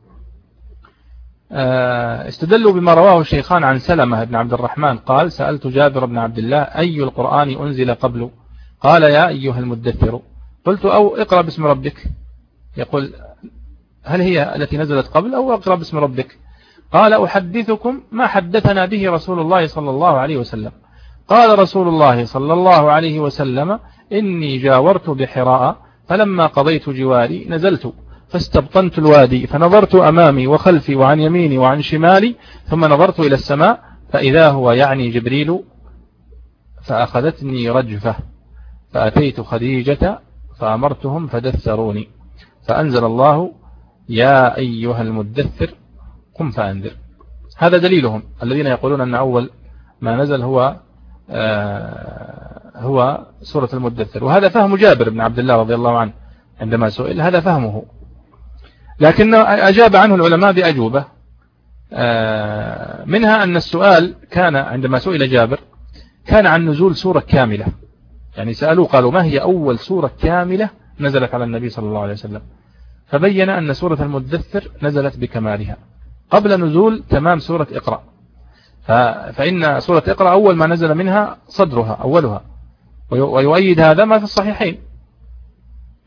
استدلوا بما رواه الشيخان عن سلمة بن عبد الرحمن قال سألت جابر بن عبد الله أي القرآن أنزل قبل؟ قال يا أيها المدثر. قلت أو اقرأ باسم ربك، يقول هل هي التي نزلت قبل أو اقرأ باسم ربك؟ قال أحدثكم ما حدثنا به رسول الله صلى الله عليه وسلم. قال رسول الله صلى الله عليه وسلم إني جاورت بحراء فلما قضيت جواري نزلت فاستبطنت الوادي فنظرت أمامي وخلفي وعن يميني وعن شمالي ثم نظرت إلى السماء فإذا هو يعني جبريل فأخذتني رجفة فأتيت خديجة فأمرتهم فدثروني فأنزل الله يا أيها المدثر قم فأنذر. هذا دليلهم الذين يقولون أن أول ما نزل هو آه هو سورة المدثر، وهذا فهم جابر بن عبد الله رضي الله عنه عندما سئل، هذا فهمه، لكن أجاب عنه العلماء بأجوبة. آه منها أن السؤال كان عندما سئل جابر كان عن نزول سورة كاملة، يعني سألوه قالوا ما هي أول سورة كاملة نزلت على النبي صلى الله عليه وسلم، فبين أن سورة المدثر نزلت بكمالها قبل نزول تمام سورة اقرأ. فإن سورة اقرأ أول ما نزل منها صدرها أولها، ويؤيد هذا ما في الصحيحين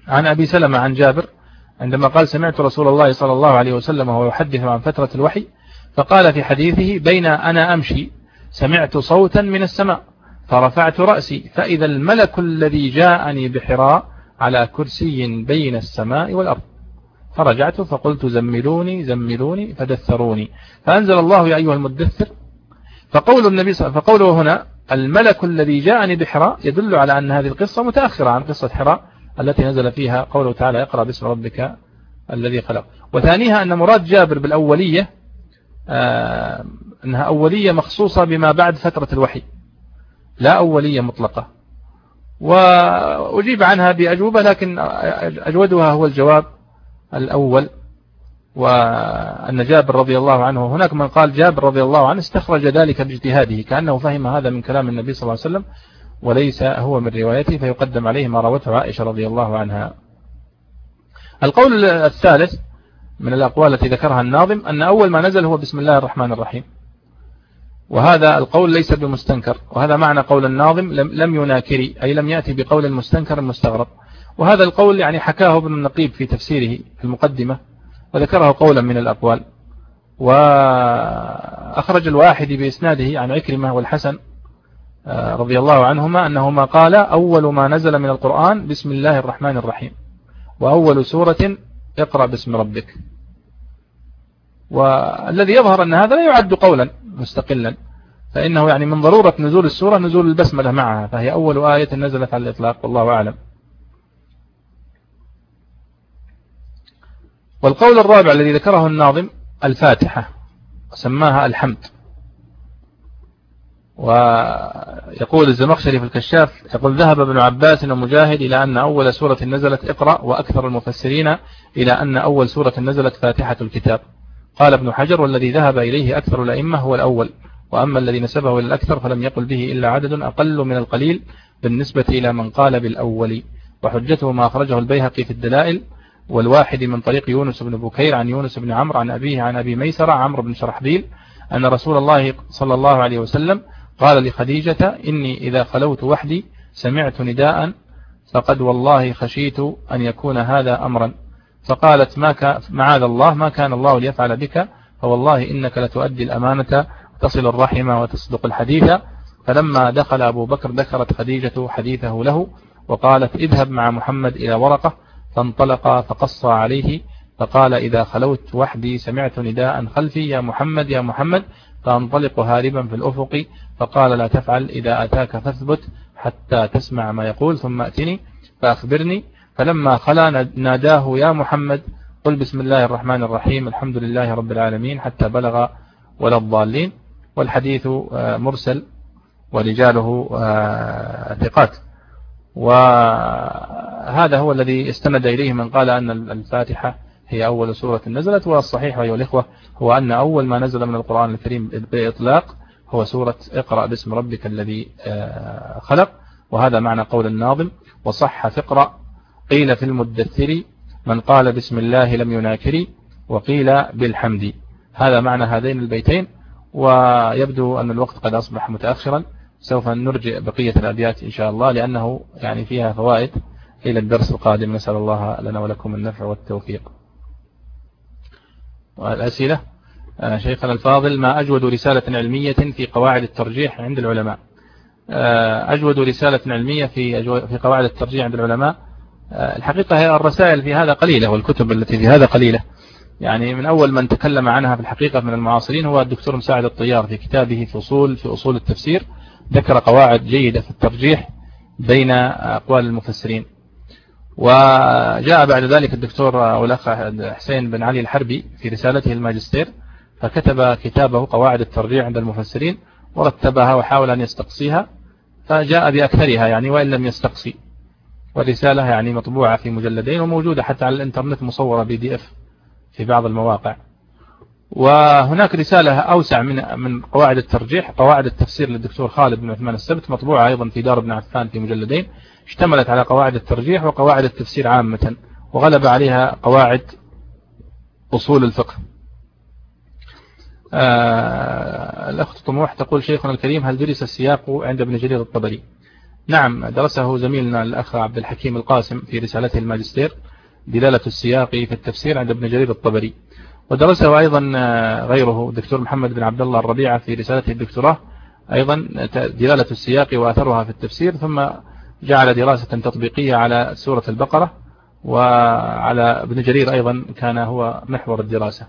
عن أبي سلمة عن جابر عندما قال سمعت رسول الله صلى الله عليه وسلم وهو يحدث عن فترة الوحي فقال في حديثه بين أنا أمشي سمعت صوتا من السماء فرفعت رأسي فإذا الملك الذي جاءني بحراء على كرسي بين السماء والأرض فرجعت فقلت زملوني زملوني فدثروني فأنزل الله يا أيها المدثر فقول النبي فقوله هنا الملك الذي جاءني بحراء يدل على أن هذه القصة متأخرة عن قصة حراء التي نزل فيها قوله تعالى اقرأ باسم ربك الذي خلق. وثانيها أن مراد جابر بالأولية آه أنها أولية مخصوصة بما بعد فترة الوحي لا أولية مطلقة. وأجيب عنها بأجوبة لكن أجودها هو الجواب الأول، وأن جابر رضي الله عنه هناك من قال جابر رضي الله عنه استخرج ذلك باجتهاده كأنه فهم هذا من كلام النبي صلى الله عليه وسلم وليس هو من روايته فيقدم عليه ما روته عائشة رضي الله عنها. القول الثالث من الأقوال التي ذكرها الناظم أن أول ما نزل هو بسم الله الرحمن الرحيم، وهذا القول ليس بمستنكر، وهذا معنى قول الناظم لم يناكري أي لم يأتي بقول المستنكر المستغرب. وهذا القول يعني حكاه ابن النقيب في تفسيره في المقدمة وذكره قولا من الأقوال. وأخرج الواحد بإسناده عن عكرمة والحسن رضي الله عنهما أنهما قال أول ما نزل من القرآن بسم الله الرحمن الرحيم وأول سورة اقرأ باسم ربك. والذي يظهر أن هذا لا يعد قولا مستقلا، فإنه يعني من ضرورة نزول السورة نزول البسملة معها، فهي أول آية نزلت على الإطلاق والله أعلم. والقول الرابع الذي ذكره الناظم الفاتحة سماها الحمد. ويقول الزمخشري في الكشاف يقول ذهب ابن عباس ومجاهد إلى أن أول سورة نزلت اقرأ، وأكثر المفسرين إلى أن أول سورة نزلت فاتحة الكتاب. قال ابن حجر والذي ذهب إليه أكثر الأئمة هو الأول، وأما الذي نسبه إلى الأكثر فلم يقل به إلا عدد أقل من القليل بالنسبة إلى من قال بالأول. وحجته ما أخرجه البيهقي في الدلائل والواحد من طريق يونس بن بكير عن يونس بن عمرو عن أبيه عن أبي ميسرة عمرو بن شرحبيل أن رسول الله صلى الله عليه وسلم قال لخديجة إني إذا خلوت وحدي سمعت نداء فقد والله خشيت أن يكون هذا أمرا، فقالت ما معاذ الله ما كان الله ليفعل بك، فوالله إنك لتؤدي الأمانة وتصل الرحمة وتصدق الحديث. فلما دخل أبو بكر ذكرت خديجة حديثه له وقالت اذهب مع محمد إلى ورقة، فانطلق فقص عليه فقال إذا خلوت وحدي سمعت نداء خلفي يا محمد يا محمد، فانطلق هاربا في الأفق، فقال لا تفعل إذا أتاك فاثبت حتى تسمع ما يقول ثم أتني فأخبرني. فلما خلا ناداه يا محمد قل بسم الله الرحمن الرحيم الحمد لله رب العالمين حتى بلغ ولا الضالين. والحديث مرسل ورجاله ثقات، وهذا هو الذي استند إليه من قال أن الفاتحة هي أول سورة نزلت. والصحيح أيها الإخوة هو أن أول ما نزل من القرآن الكريم بإطلاق هو سورة اقرأ باسم ربك الذي خلق، وهذا معنى قول الناظم. وصح فقرأ قيل في المدثر من قال بسم الله لم يناكري وقيل بالحمد. هذا معنى هذين البيتين، ويبدو أن الوقت قد أصبح متأخرا، سوف نرجع بقية الأبيات إن شاء الله لأنه يعني فيها فوائد إلى الدرس القادم. نسأل الله لنا ولكم النفع والتوفيق. والأسئلة شيخنا الفاضل ما أجود رسالة علمية في قواعد الترجيح عند العلماء؟ أجود رسالة علمية في في قواعد الترجيح عند العلماء الحقيقة هي الرسائل في هذا قليلة، والكتب التي في هذا قليلة. يعني من أول من تكلم عنها في الحقيقة من المعاصرين هو الدكتور مساعد الطيار في كتابه في أصول في أصول التفسير، ذكر قواعد جيدة في الترجيح بين أقوال المفسرين. وجاء بعد ذلك الدكتور أو الأخ حسين بن علي الحربي في رسالته الماجستير فكتب كتابه قواعد الترجيح عند المفسرين ورتبها وحاول أن يستقصيها فجاء بأكثرها يعني وإن لم يستقصي. والرسالة يعني مطبوعة في مجلدين وموجودة حتى على الإنترنت مصورة بي دي اف في بعض المواقع. وهناك رسالة أوسع من من قواعد الترجيح قواعد التفسير للدكتور خالد بن عثمان السبت مطبوعة أيضا في دار ابن عفان في مجلدين، اشتملت على قواعد الترجيح وقواعد التفسير عامة، وغلب عليها قواعد أصول الفقه. آه الأخت طموح تقول شيخنا الكريم هل درس السياق عند ابن جرير الطبري؟ نعم، درسه زميلنا الأخ عبد الحكيم القاسم في رسالته الماجستير دلالة السياق في التفسير عند ابن جرير الطبري، ودرسه أيضا غيره الدكتور محمد بن عبد الله الربيعة في رسالته الدكتوراه أيضا دلالة السياق وأثرها في التفسير، ثم جعل دراسة تطبيقية على سورة البقرة، وعلى ابن جرير أيضا كان هو محور الدراسة.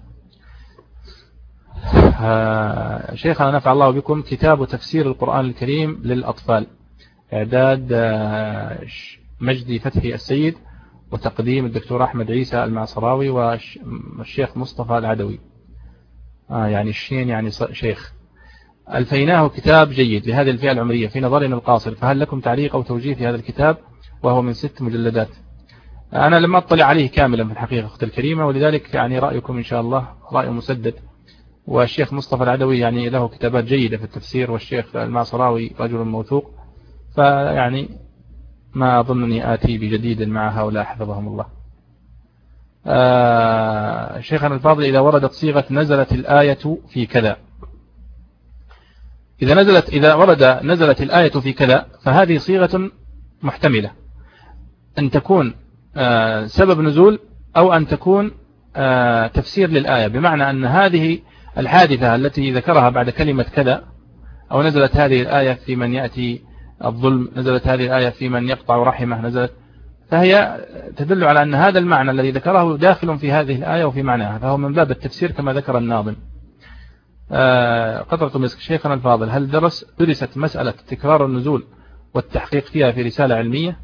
شيخنا نفع الله بكم، كتاب تفسير القرآن الكريم للأطفال، إعداد مجدي فتحي السيد، وتقديم الدكتور أحمد عيسى المعصراوي والشيخ مصطفى العدوي. آه يعني الشين يعني شيخ. ألفيناه كتاب جيد لهذه الفئة العمرية في نظرنا القاصر، فهل لكم تعليق أو توجيه في هذا الكتاب وهو من ست مجلدات؟ أنا لم أطلع عليه كاملا في الحقيقة أختي الكريمة، ولذلك يعني رأيكم إن شاء الله رأي مسدد. والشيخ مصطفى العدوي يعني له كتابات جيدة في التفسير، والشيخ المعصراوي رجل موثوق، فيعني ما أظنني آتي بجديد مع هؤلاء حفظهم الله. آه شيخنا الفاضل، إذا وردت صيغة نزلت الآية في كذا، إذا نزلت إذا ورد نزلت الآية في كذا، فهذه صيغة محتملة أن تكون آه سبب نزول، أو أن تكون آه تفسير للآية، بمعنى أن هذه الحادثة التي ذكرها بعد كلمة كذا، أو نزلت هذه الآية في من يأتي الظلم، نزلت هذه الآية في من يقطع رحمه، نزلت، فهي تدل على أن هذا المعنى الذي ذكره داخل في هذه الآية وفي معناها، فهو من باب التفسير كما ذكر الناظم. آه قطرة مسك، شيخنا الفاضل، هل درس درست مسألة تكرار النزول والتحقيق فيها في رسالة علمية؟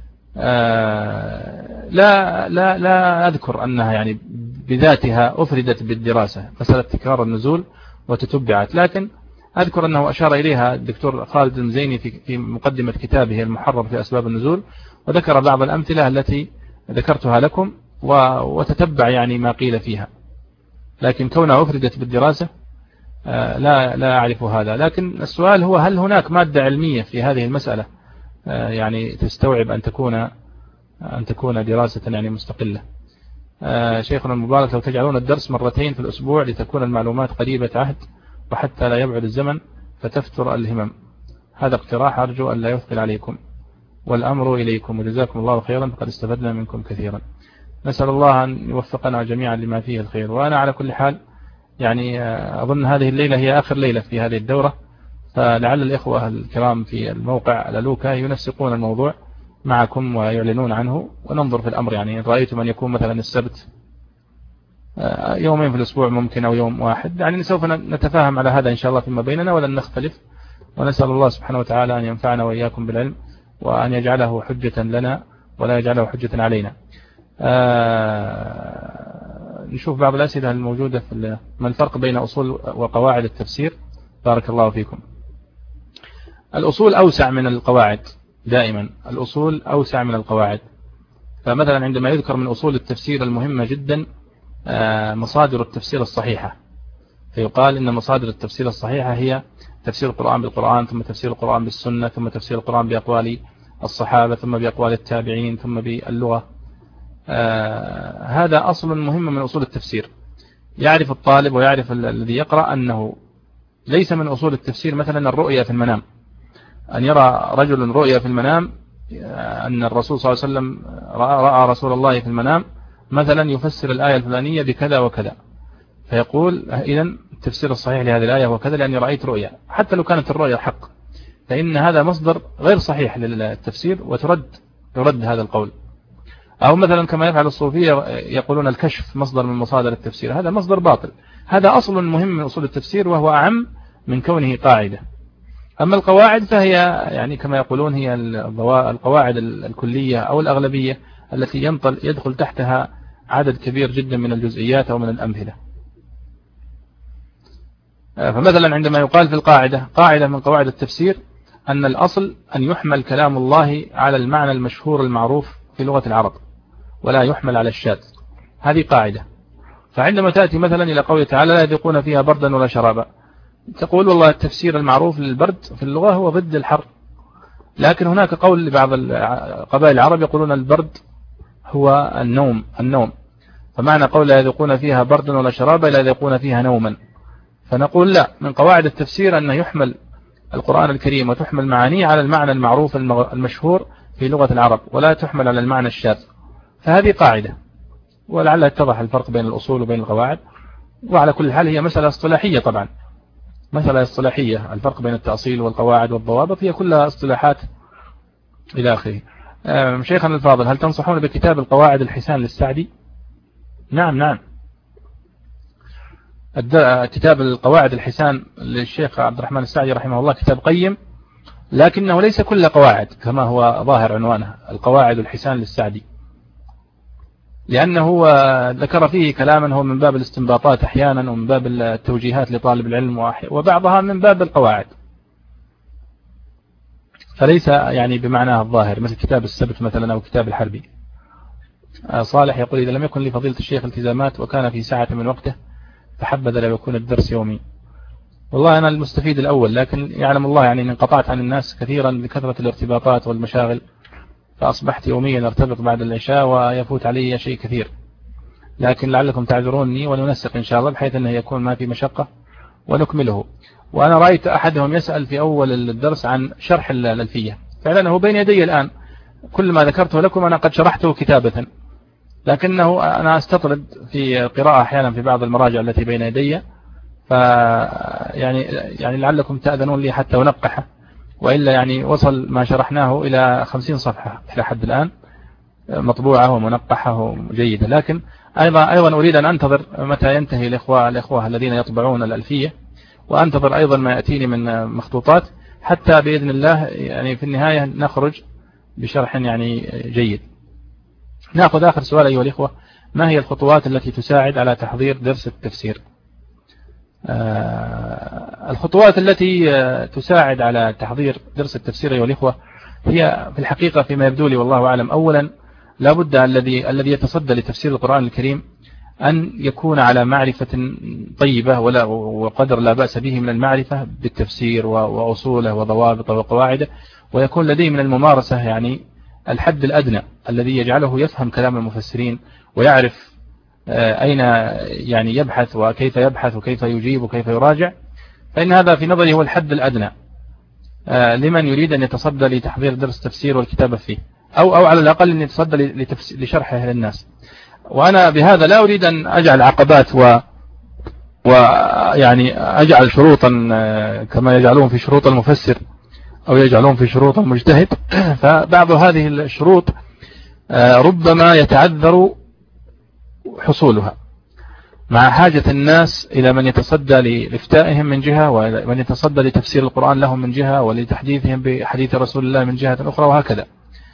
آه لا لا لا أذكر أنها يعني بذاتها أفردت بالدراسة مسألة تكرار النزول وتتبعت، لكن أذكر أنه أشار إليها الدكتور خالد المزيني في مقدمة كتابه المحرر في أسباب النزول، وذكر بعض الأمثلة التي ذكرتها لكم، وتتبع يعني ما قيل فيها، لكن كونها أفردت بالدراسة لا لا أعرف هذا. لكن السؤال هو، هل هناك مادة علمية في هذه المسألة يعني تستوعب أن تكون أن تكون دراسة يعني مستقلة؟ شيخنا المبارك، لو تجعلون الدرس مرتين في الأسبوع لتكون المعلومات قريبة عهد، وحتى لا يبعد الزمن فتفتر الهمم. هذا اقتراح أرجو أن لا يثقل عليكم، والأمر إليكم، وجزاكم الله خيرا، فقد استفدنا منكم كثيرا. نسأل الله أن يوفقنا جميعا لما فيه الخير. وأنا على كل حال يعني أظن هذه الليلة هي آخر ليلة في هذه الدورة، فلعل الإخوة الكرام في الموقع الألوكا ينسقون الموضوع معكم ويعلنون عنه، وننظر في الأمر. يعني إن رأيتم أن يكون مثلا السبت يومين في الأسبوع ممكن، أو يوم واحد، يعني سوف نتفاهم على هذا إن شاء الله فيما بيننا ولن نختلف. ونسأل الله سبحانه وتعالى أن ينفعنا وإياكم بالعلم، وأن يجعله حجة لنا ولا يجعله حجة علينا. آه نشوف بعض الأسئلة الموجودة في ما الفرق بين أصول وقواعد التفسير؟ بارك الله فيكم. الأصول أوسع من القواعد، دائما الأصول أوسع من القواعد. فمثلا عندما يذكر من أصول التفسير المهمة جدا مصادر التفسير الصحيحة، فيقال إن مصادر التفسير الصحيحة هي تفسير القرآن بالقرآن، ثم تفسير القرآن بالسنة، ثم تفسير القرآن بأقوال الصحابة، ثم بأقوال التابعين، ثم باللغة. آه هذا أصل مهم من أصول التفسير. يعرف الطالب ويعرف الذي يقرأ أنه ليس من أصول التفسير مثلا الرؤية في المنام، أن يرى رجل رؤية في المنام أن الرسول صلى الله عليه وسلم رأى, رأى رسول الله في المنام مثلا يفسر الآية الفلانية بكذا وكذا، فيقول إذن التفسير الصحيح لهذه الآية هو كذا لأني رأيت رؤيا، حتى لو كانت الرؤيا حق، فإن هذا مصدر غير صحيح للتفسير، وترد يرد هذا القول. أو مثلا كما يفعل الصوفية يقولون الكشف مصدر من مصادر التفسير، هذا مصدر باطل. هذا أصل مهم من أصول التفسير، وهو أعم من كونه قاعدة. أما القواعد فهي يعني كما يقولون هي القواعد الكلية أو الأغلبية التي ينطل يدخل تحتها عدد كبير جدا من الجزئيات أو من الأمثلة. فمثلا عندما يقال في القاعدة، قاعدة من قواعد التفسير، أن الأصل أن يحمل كلام الله على المعنى المشهور المعروف في لغة العرب، ولا يحمل على الشاذ. هذه قاعدة. فعندما تأتي مثلا إلى قوله تعالى لا يذوقون فيها بردا ولا شرابا، تقول والله التفسير المعروف للبرد في اللغة هو ضد الحر، لكن هناك قول لبعض قبائل العرب يقولون البرد هو النوم النوم فمعنى قول لا يذوقون فيها بردا ولا شرابا لا يذوقون فيها نوما. فنقول لا، من قواعد التفسير أن يحمل القرآن الكريم وتحمل معانيه على المعنى المعروف المشهور في لغة العرب، ولا تحمل على المعنى الشاذ. فهذه قاعدة، ولعل يتضح الفرق بين الأصول وبين القواعد. وعلى كل حال هي مسألة اصطلاحية طبعا، مسألة اصطلاحية، الفرق بين التأصيل والقواعد والضوابط هي كلها اصطلاحات إلى آخره. شيخنا الفاضل، هل تنصحون بكتاب القواعد الحسان للسعدي؟ نعم نعم، كتاب القواعد الحسان للشيخ عبد الرحمن السعدي رحمه الله كتاب قيم، لكنه ليس كل قواعد كما هو ظاهر عنوانه القواعد الحسان للسعدي، لأنه ذكر فيه كلاما هو من باب الاستنباطات أحيانا، ومن باب التوجيهات لطالب العلم، وبعضها من باب القواعد، فليس يعني بمعناه الظاهر، مثل كتاب السبت مثلا أو كتاب الحربي. صالح يقول: إذا لم يكن لفضيلة الشيخ التزامات وكان في ساعة من وقته فحبذا لو يكون الدرس يومي. والله أنا المستفيد الأول، لكن يعلم الله يعني أن انقطعت عن الناس كثيرا بكثرة الارتباطات والمشاغل، فأصبحت يوميا ارتبط بعد العشاء ويفوت علي شيء كثير، لكن لعلكم تعذروني وننسق إن شاء الله بحيث أنه يكون ما في مشقة ونكمله. وأنا رأيت أحدهم يسأل في أول الدرس عن شرح الألفية، فعلا هو بين يدي الآن، كل ما ذكرته لكم أنا قد شرحته كتابة، لكنه أنا أستطرد في القراءة أحيانا في بعض المراجع التي بين يدي، ف يعني يعني لعلكم تأذنون لي حتى أنقحه، وإلا يعني وصل ما شرحناه إلى خمسين صفحة إلى حد الآن مطبوعة ومنقحة جيدة. لكن أيضا أيضا أريد أن أنتظر متى ينتهي الإخوة الإخوة الذين يطبعون الألفية، وأنتظر أيضا ما يأتيني من مخطوطات، حتى بإذن الله يعني في النهاية نخرج بشرح يعني جيد. نأخذ آخر سؤال أيها الإخوة: ما هي الخطوات التي تساعد على تحضير درس التفسير؟ آه الخطوات التي تساعد على تحضير درس التفسير أيها الإخوة هي في الحقيقة فيما يبدو لي والله أعلم، أولا لابد الذي الذي يتصدى لتفسير القرآن الكريم أن يكون على معرفة طيبة ولا وقدر لا بأس به من المعرفة بالتفسير وأصوله وضوابطه وقواعده، ويكون لديه من الممارسة يعني الحد الأدنى الذي يجعله يفهم كلام المفسرين ويعرف أين يعني يبحث وكيف يبحث وكيف يجيب وكيف يراجع، فإن هذا في نظري هو الحد الأدنى لمن يريد أن يتصدى لتحضير درس التفسير والكتابة فيه، أو أو على الأقل أن يتصدى لشرحه للناس. وأنا بهذا لا أريد أن أجعل عقبات و ويعني أجعل شروطا كما يجعلون في شروط المفسر أو يجعلون في شروط المجتهد، فبعض هذه الشروط ربما يتعذر حصولها مع حاجة الناس إلى من يتصدى لإفتائهم من جهة، ومن يتصدى لتفسير القرآن لهم من جهة، ولتحديثهم بحديث رسول الله من جهة أخرى، وهكذا،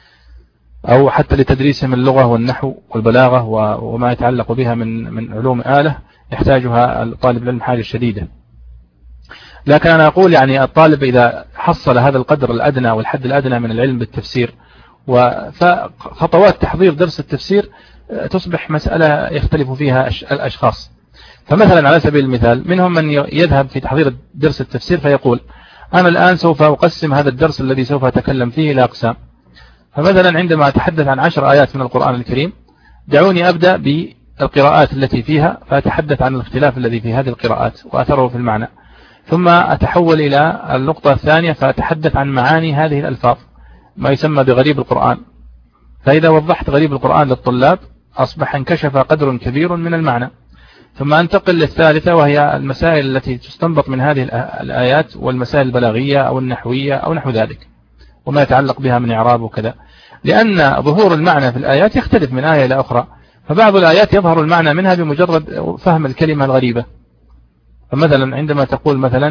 أو حتى لتدريسهم اللغة والنحو والبلاغة وما يتعلق بها من من علوم آلة يحتاجها طالب العلم حاجة شديدة. لكن أنا أقول يعني الطالب إذا حصل هذا القدر الأدنى والحد الأدنى من العلم بالتفسير، وخطوات تحضير درس التفسير تصبح مسألة يختلف فيها الأشخاص. فمثلا على سبيل المثال منهم من يذهب في تحضير درس التفسير فيقول: أنا الآن سوف أقسم هذا الدرس الذي سوف أتكلم فيه إلى أقسام، فمثلا عندما أتحدث عن عشر آيات من القرآن الكريم دعوني أبدأ بالقراءات التي فيها، فأتحدث عن الاختلاف الذي في هذه القراءات وأثره في المعنى، ثم أتحول إلى النقطة الثانية فأتحدث عن معاني هذه الألفاظ ما يسمى بغريب القرآن، فإذا وضحت غريب القرآن للطلاب أصبح انكشف قدر كبير من المعنى، ثم أنتقل للثالثة وهي المسائل التي تستنبط من هذه الآيات والمسائل البلاغية أو النحوية أو نحو ذلك وما يتعلق بها من إعراب وكذا، لأن ظهور المعنى في الآيات يختلف من آية إلى أخرى، فبعض الآيات يظهر المعنى منها بمجرد فهم الكلمة الغريبة. فمثلا عندما تقول مثلا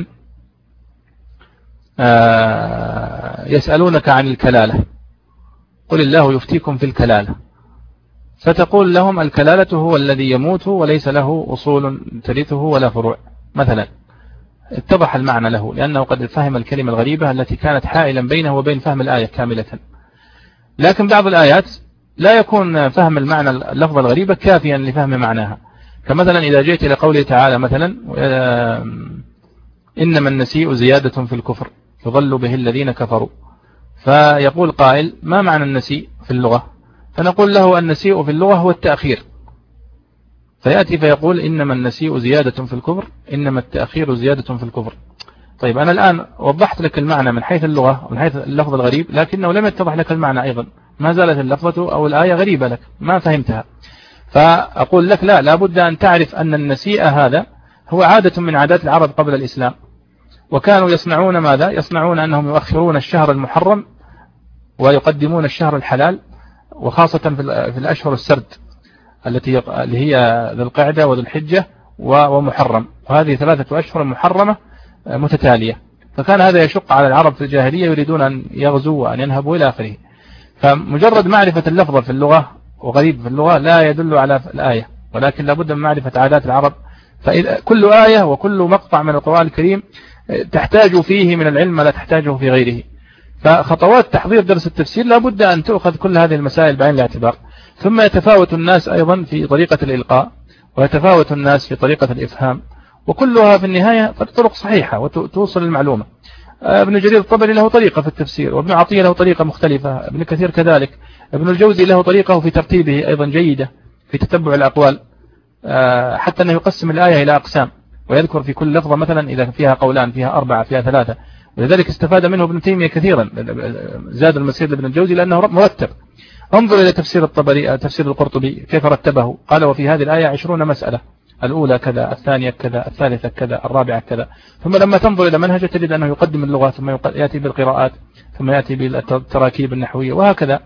آه يسألونك عن الكلالة قل الله يفتيكم في الكلالة، فتقول لهم الكلالة هو الذي يموت وليس له أصول ترثه ولا فروع مثلا، اتضح المعنى له لأنه قد فهم الكلمة الغريبة التي كانت حائلا بينه وبين فهم الآية كاملة. لكن بعض الآيات لا يكون فهم المعنى اللفظة الغريبة كافيا لفهم معناها، كمثلا إذا جئت إلى قوله تعالى مثلا إنما النسيء زيادة في الكفر يضل به الذين كفروا، فيقول قائل ما معنى النسيء في اللغة؟ فنقول له النسيء في اللغة هو التأخير، فيأتي فيقول إنما النسيء زيادة في الكفر إنما التأخير زيادة في الكفر، طيب أنا الآن وضحت لك المعنى من حيث اللغة ومن حيث اللفظ الغريب، لكنه لم يتضح لك المعنى أيضا، ما زالت اللفظة أو الآية غريبة لك ما فهمتها. فأقول لك لا لابد أن تعرف أن النسيء هذا هو عادة من عادات العرب قبل الإسلام، وكانوا يصنعون ماذا؟ يصنعون أنهم يؤخرون الشهر المحرم ويقدمون الشهر الحلال، وخاصة في الأشهر السرد التي اللي هي ذو القعدة وذو الحجة ومحرم، وهذه ثلاثة أشهر محرمة متتالية. فكان هذا يشق على العرب في الجاهلية، يريدون أن يغزوا وأن ينهبوا إلى آخره. فمجرد معرفة اللفظة في اللغة وغريب في اللغة لا يدل على الآية، ولكن لابد من معرفة عادات العرب. فإذا كل آية وكل مقطع من القرآن الكريم تحتاج فيه من العلم لا تحتاجه في غيره. فخطوات تحضير درس التفسير لابد أن تأخذ كل هذه المسائل بعين الاعتبار. ثم يتفاوت الناس أيضا في طريقة الإلقاء، ويتفاوت الناس في طريقة الإفهام، وكلها في النهاية طرق صحيحة وتوصل المعلومة. ابن جرير الطبري له طريقة في التفسير، وابن عطية له طريقة مختلفة، ابن كثير كذلك، ابن الجوزي له طريقة في ترتيبه أيضا جيدة في تتبع الأقوال، حتى أنه يقسم الآية إلى أقسام ويذكر في كل لفظة مثلا إذا فيها قولان، فيها أربعة، فيها ثلاثة. ولذلك استفاد منه ابن تيمية كثيرا زاد المسير لابن الجوزي لأنه مرتب. انظر إلى تفسير الطبري، تفسير القرطبي كيف رتبه، قال وفي هذه الآية عشرون مسألة، الأولى كذا، الثانية كذا، الثالثة كذا، الرابعة كذا. ثم لما تنظر إلى منهجه تجد أنه يقدم اللغة، ثم يأتي بالقراءات، ثم يأتي بالتراكيب النحوية وهكذا،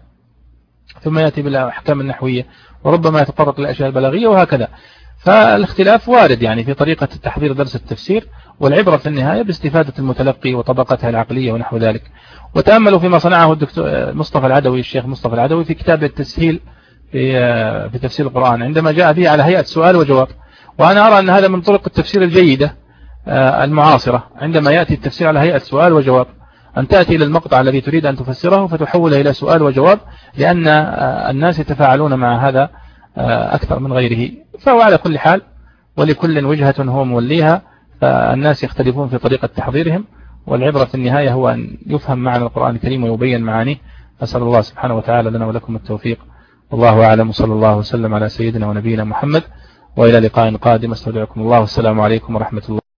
ثم يأتي بالأحكام النحوية، وربما يتطرق إلى الأشياء البلاغية وهكذا. فالاختلاف وارد يعني في طريقة التحضير درس التفسير، والعبرة في النهاية باستفادة المتلقي وطبقتها العقلية ونحو ذلك. وتأملوا فيما صنعه الدكتور مصطفى العدوي، الشيخ مصطفى العدوي في كتاب التسهيل في في تفسير القرآن، عندما جاء به على هيئة سؤال وجواب. وأنا أرى أن هذا من طرق التفسير الجيدة المعاصرة، عندما يأتي التفسير على هيئة سؤال وجواب، أن تأتي إلى المقطع الذي تريد أن تفسره فتحوله إلى سؤال وجواب، لأن الناس يتفاعلون مع هذا أكثر من غيره. فهو على كل حال ولكل وجهة هو موليها، فالناس يختلفون في طريقة تحضيرهم، والعبرة في النهاية هو أن يفهم معنى القرآن الكريم ويبين معانيه. أسأل الله سبحانه وتعالى لنا ولكم التوفيق، والله أعلم، وصلى الله وسلم على سيدنا ونبينا محمد، وإلى لقاء قادم. استودعكم الله، والسلام عليكم ورحمة الله.